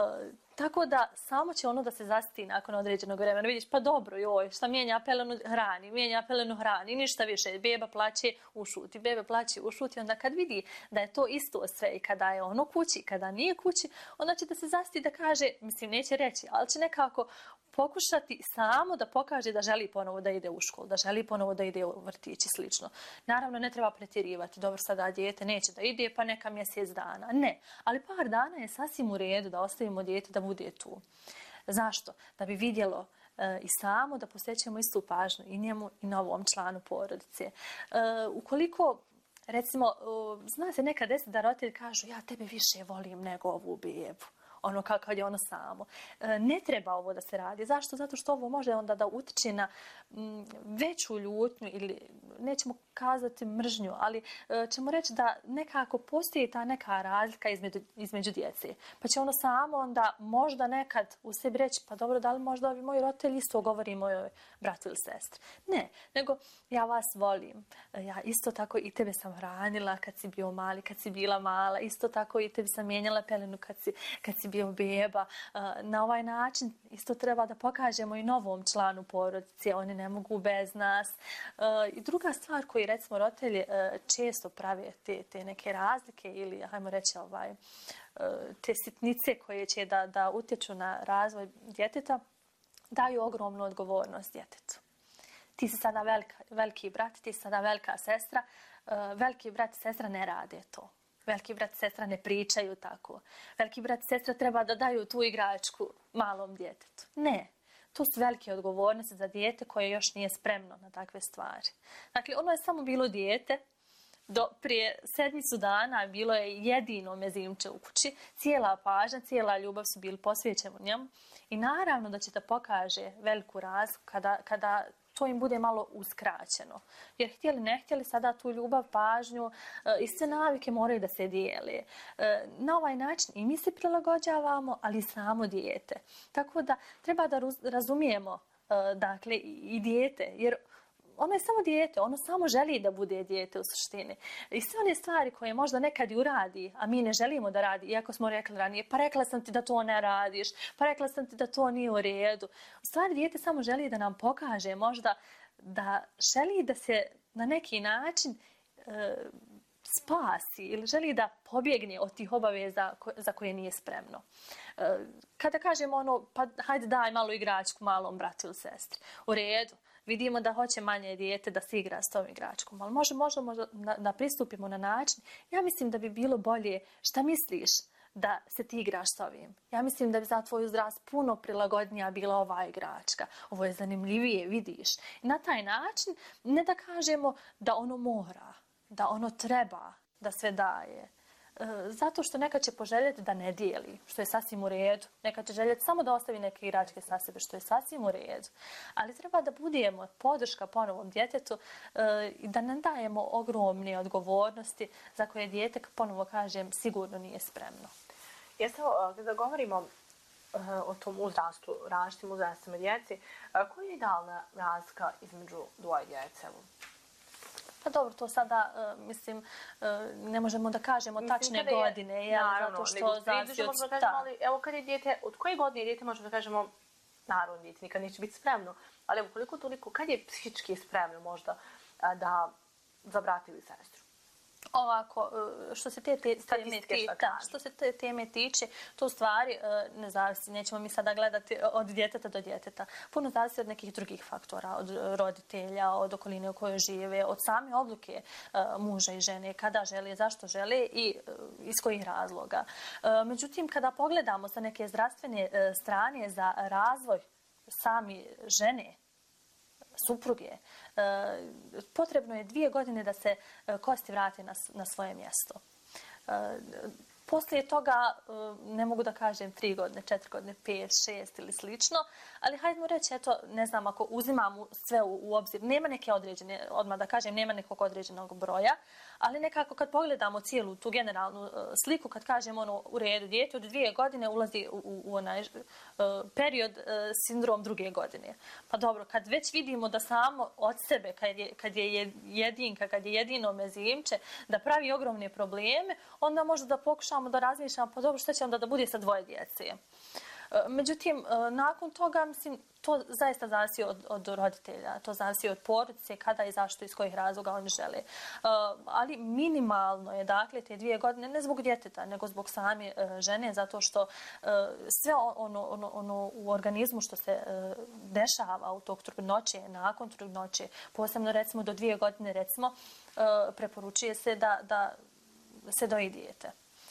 Speaker 17: Tako da samo će ono da se zasiti nakon određenog vremena. Vidiš, pa dobro, joj, šta mijenja pelenu hrani, mijenja pelenu hrani, ništa više. Beba plaće, ušuti, beba plaće, ušuti. Onda kad vidi da je to isto sve i kada je ono kući, kada nije kući, onda će da se zasiti da kaže, mislim, neće reći, ali će nekako pokušati samo da pokaže da želi ponovo da ide u školu, da želi ponovo da ide u vrtić i slično. Naravno, ne treba pretjerivati. Dobro, sada dijete neće da ide, pa neka mjesec dana. Ne, ali par dana je sasvim u redu da ostavimo dijete da bude tu. Zašto? Da bi vidjelo e, i samo da posvećujemo istu pažnju i njemu i novom članu porodice. E, ukoliko, recimo, o, zna se nekad desiti da roditelji kažu ja tebe više volim nego ovu bebu. Ono kako je ono samo. E, ne treba ovo da se radi. Zašto? Zato što ovo može onda da utiče na m, veću ljutnju ili nećemo kazati mržnju, ali e, ćemo reći da nekako postoji ta neka razlika između, između djece. Pa će ono samo onda možda nekad u sebi reći pa dobro, da li možda ovi moji roditelji isto govori mojoj bratu ili sestri. Ne, nego ja vas volim. Ja isto tako i tebe sam hranila kad si bio mali, kad si bila mala. Isto tako i tebi sam mijenjala pelenu kad si, kad si bio beba. Na ovaj način isto treba da pokažemo i novom članu porodice. Oni ne mogu bez nas. I druga stvar koju recimo roditelji često prave te, te neke razlike ili hajmo reći ovaj, te sitnice koje će da, da utječu na razvoj djeteta, daju ogromnu odgovornost djetetu. Ti si sada velika, veliki brat, ti si sada velika sestra. Veliki brat i sestra ne rade to. Veliki brat i sestra ne pričaju tako. Veliki brat i sestra treba da daju tu igračku malom djetetu. Ne. To su velike odgovornosti za dijete koje još nije spremno na takve stvari. Dakle, ono je samo bilo dijete. Do prije sedmicu dana bilo je jedino mezimče u kući. Cijela pažnja, cijela ljubav su bili posvećeni njemu. I naravno da će da pokaže veliku razliku kada, kada to im bude malo uskraćeno. Jer htjeli ne htjeli sada tu ljubav, pažnju i sve navike moraju da se dijele. Na ovaj način i mi se prilagođavamo, ali i samo dijete. Tako da treba da razumijemo dakle, i dijete, jer ono je samo dijete, ono samo želi da bude dijete u suštini. I sve one stvari koje možda nekad i uradi, a mi ne želimo da radi, iako smo rekli ranije, pa rekla sam ti da to ne radiš, pa rekla sam ti da to nije u redu. U stvari dijete samo želi da nam pokaže možda da želi da se na neki način e, spasi ili želi da pobjegne od tih obaveza za koje nije spremno. E, kada kažemo ono, pa hajde daj malo igračku malom bratu ili sestri, u redu. Vidimo da hoće manje dijete da se igra s tom igračkom, ali možemo, možemo da, da pristupimo na način. Ja mislim da bi bilo bolje, šta misliš da se ti igraš s ovim? Ja mislim da bi za tvoju zdravst puno prilagodnija bila ova igračka. Ovo je zanimljivije, vidiš. I na taj način ne da kažemo da ono mora, da ono treba, da sve daje. Zato što neka će poželjeti da ne dijeli, što je sasvim u redu. Neka će željeti samo da ostavi neke igračke sa sebe, što je sasvim u redu. Ali treba da budemo podrška ponovom djetetu i da ne dajemo ogromne odgovornosti za koje dijete, ponovo kažem, sigurno nije spremno.
Speaker 16: Jeste, kada govorimo o tom uzrastu, različitim uzrastima djeci, koja je idealna razlika između dvoje djece?
Speaker 17: Pa dobro, to sada, uh, mislim, uh, ne možemo da kažemo mislim, tačne je, godine, jer
Speaker 16: naravno,
Speaker 17: zato što zavisi od...
Speaker 16: Da kažemo, ali, evo kad je dijete, od koje godine je dijete, možemo da kažemo, naravno, dijete nikad neće biti spremno, ali evo koliko toliko, kad je psihički spremno možda a, da zabrati ili sestru?
Speaker 17: Ovako, što se te, te teme tiče, da, što se te teme tiče, to u stvari ne zavisi, nećemo mi sada gledati od djeteta do djeteta. Puno zavisi od nekih drugih faktora, od roditelja, od okoline u kojoj žive, od same odluke muža i žene, kada žele, zašto žele i iz kojih razloga. Međutim, kada pogledamo sa neke zdravstvene strane za razvoj sami žene, supruge, potrebno je dvije godine da se kosti vrate na, na svoje mjesto. Poslije toga, ne mogu da kažem tri godine, četiri godine, pet, šest ili slično, ali hajdemo reći, eto, ne znam, ako uzimamo sve u, u obzir, nema neke određene, odmah da kažem, nema nekog određenog broja, ali nekako kad pogledamo cijelu tu generalnu uh, sliku, kad kažemo ono u redu, dijete od dvije godine ulazi u, u, u onaj uh, period uh, sindrom druge godine. Pa dobro, kad već vidimo da samo od sebe, kad je, kad je jedinka, kad je jedino mezimče, da pravi ogromne probleme, onda možda da pokušamo da razmišljamo, pa dobro, što će onda da bude sa dvoje djece. Međutim, nakon toga, mislim, to zaista zavisi od, od roditelja, to zavisi od porodice, kada i zašto, iz kojih razloga oni žele. Ali minimalno je, dakle, te dvije godine, ne zbog djeteta, nego zbog same žene, zato što sve ono, ono, ono u organizmu što se dešava u tog trudnoće, nakon trudnoće, posebno recimo do dvije godine, recimo, preporučuje se da, da se doji dijete.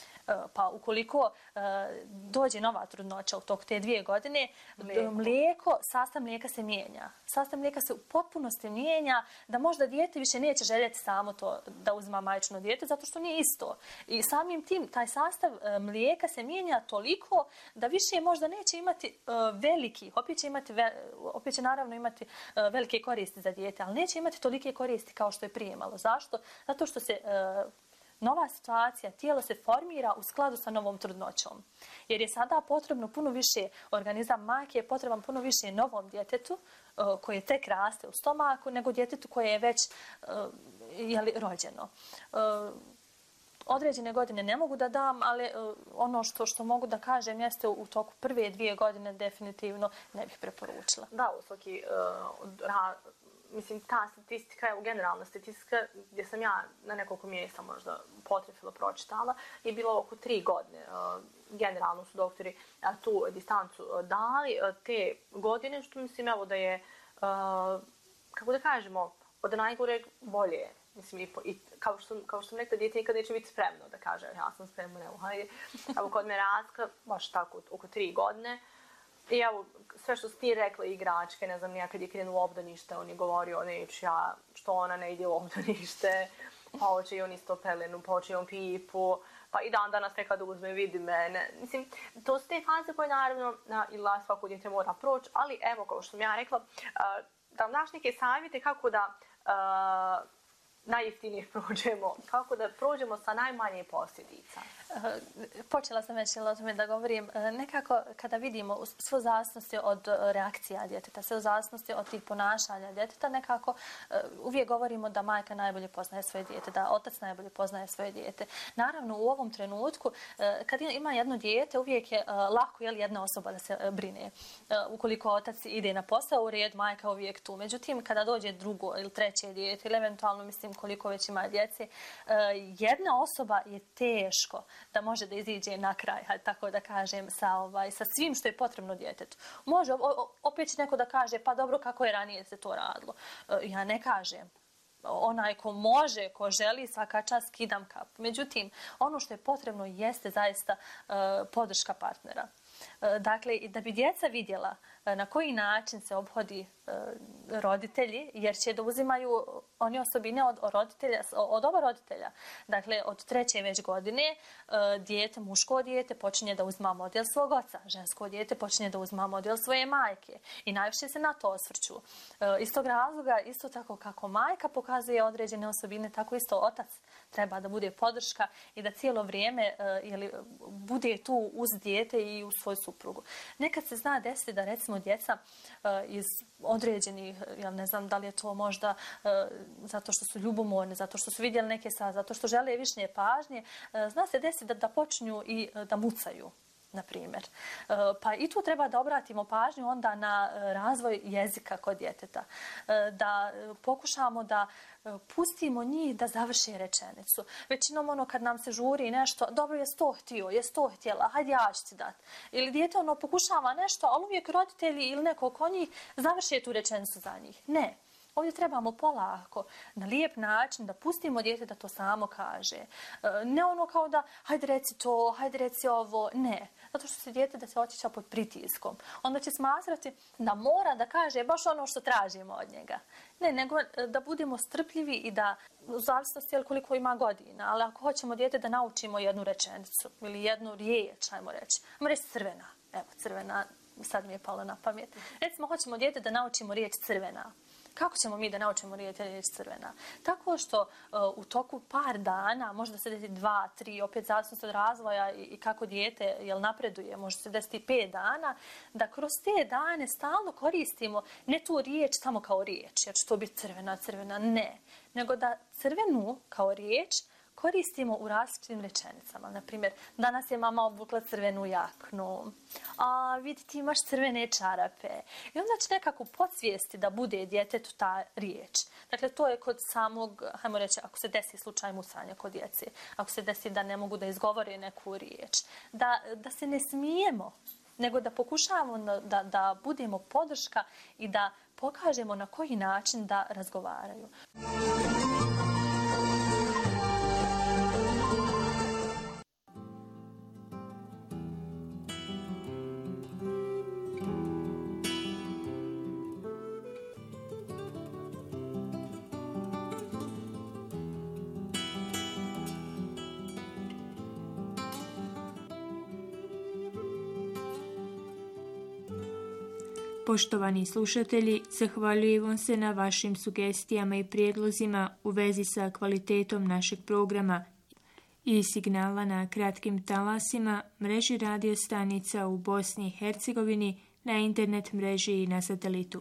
Speaker 17: Pa ukoliko uh, dođe nova trudnoća u tok te dvije godine, mlijeko. mlijeko, sastav mlijeka se mijenja. Sastav mlijeka se u potpunosti mijenja da možda dijete više neće željeti samo to da uzima majčino dijete, zato što nije isto. I samim tim taj sastav uh, mlijeka se mijenja toliko da više možda neće imati uh, veliki, opet će, imati ve, opet će naravno imati uh, velike koristi za dijete, ali neće imati tolike koristi kao što je prije imalo. Zašto? Zato što se... Uh, Nova situacija, tijelo se formira u skladu sa novom trudnoćom. Jer je sada potrebno puno više, organizam majke je potreban puno više novom djetetu uh, koje tek raste u stomaku nego djetetu koje je već uh, jeli, rođeno. Uh, određene godine ne mogu da dam, ali uh, ono što, što mogu da kažem jeste u toku prve dvije godine definitivno ne bih preporučila.
Speaker 16: Da, u svaki uh, ra... Mislim, ta statistika, evo, generalna statistika, gdje sam ja na nekoliko mjesta možda potrefila, pročitala, je bilo oko tri godine. Generalno su doktori tu distancu dali te godine, što mislim, evo, da je, kako da kažemo, od najgoreg bolje. Mislim, i, i kao što, kao što sam rekla, dijete nikad neće biti spremno da kaže, ja sam spremna, evo, hajde. Evo, kod me Raska, baš tako, oko tri godine. I evo, sve što si ti rekla, igračke, ne znam, nekad je krenuo u obdanište, on je govorio, neću ja, što ona ne ide u obdanište, pa hoće i on isto pelenu, pa hoće i on pipu, pa i dan danas nekad uzme, vidi mene. Mislim, to su te faze koje naravno na, ili svako djete mora proći, ali evo, kao što sam ja rekla, uh, da vam daš neke savjete kako da uh, najjeftinije prođemo, kako da prođemo sa najmanje posljedica.
Speaker 17: Počela sam već o tome da govorim. Nekako kada vidimo sve zavisnosti od reakcija djeteta, sve zavisnosti od tih ponašanja djeteta, nekako uvijek govorimo da majka najbolje poznaje svoje dijete, da otac najbolje poznaje svoje dijete. Naravno, u ovom trenutku, kad ima jedno dijete, uvijek je lako jel, jedna osoba da se brine. Ukoliko otac ide na posao, u red, majka uvijek tu. Međutim, kada dođe drugo ili treće dijete, ili eventualno, mislim, koliko već ima djece, jedna osoba je teško da može da iziđe na kraj, tako da kažem, sa, ovaj, sa svim što je potrebno djetetu. Može, opet će neko da kaže, pa dobro, kako je ranije se to radilo. Ja ne kažem. Onaj ko može, ko želi, svaka čast skidam kap. Međutim, ono što je potrebno jeste zaista uh, podrška partnera. Dakle, da bi djeca vidjela na koji način se obhodi roditelji, jer će da uzimaju oni osobine od, roditelja, od oba roditelja. Dakle, od treće već godine dijete, muško dijete počinje da uzima model svog oca, žensko dijete počinje da uzima model svoje majke i najviše se na to osvrću. Iz tog razloga, isto tako kako majka pokazuje određene osobine, tako isto otac treba da bude podrška i da cijelo vrijeme jeli, bude tu uz dijete i uz svoju suprugu. Nekad se zna desiti da recimo djeca iz određenih, ja ne znam da li je to možda zato što su ljubomorni, zato što su vidjeli neke sad, zato što žele više pažnje, zna se desiti da, da počinju i da mucaju, na primjer. Pa i tu treba da obratimo pažnju onda na razvoj jezika kod djeteta. Da pokušamo da pustimo njih da završi rečenicu. Većinom ono kad nam se žuri nešto, dobro, jes to htio, jes to htjela, hajde ja ću ti dati. Ili dijete ono pokušava nešto, ali uvijek roditelji ili neko ko njih završi tu rečenicu za njih. Ne. Ovdje trebamo polako, na lijep način, da pustimo dijete da to samo kaže. Ne ono kao da, hajde reci to, hajde reci ovo, ne. Zato što se dijete da se osjeća pod pritiskom. Onda će smatrati da mora da kaže baš ono što tražimo od njega. Ne, nego da budemo strpljivi i da, u zavisnosti koliko ima godina, ali ako hoćemo dijete da naučimo jednu rečenicu ili jednu riječ, ajmo reći, ajmo reći crvena. Evo, crvena, sad mi je palo na pamet. Recimo, hoćemo dijete da naučimo riječ crvena. Kako ćemo mi da naučimo riječ crvena? Tako što uh, u toku par dana, možda se desi dva, tri, opet zavisno od razvoja i, i kako dijete jel, napreduje, može se desiti pet dana, da kroz te dane stalno koristimo ne tu riječ samo kao riječ, jer će to biti crvena, crvena, ne. Nego da crvenu kao riječ koristimo u različitim rečenicama. Naprimjer, danas je mama obukla crvenu jaknu. A vidi, ti imaš crvene čarape. I onda će nekako podsvijesti da bude djetetu ta riječ. Dakle, to je kod samog, hajmo reći, ako se desi slučaj mucanja kod djece, ako se desi da ne mogu da izgovore neku riječ, da, da se ne smijemo, nego da pokušavamo da, da budemo podrška i da pokažemo na koji način da razgovaraju.
Speaker 18: Poštovani slušatelji, zahvaljujemo se na vašim sugestijama i prijedlozima u vezi sa kvalitetom našeg programa i signala na kratkim talasima, mreži radio stanica u Bosni i Hercegovini, na internet mreži i na satelitu.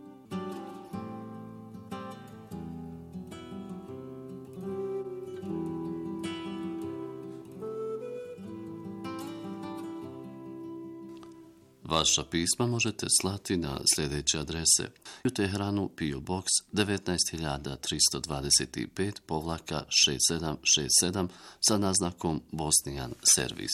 Speaker 4: Vaša pisma možete slati na sljedeće adrese: u Teheranu P O Box devetnaest hiljada tristo dvadeset pet povlaka šest sedam šest sedam sa naznakom Bosnian Servis.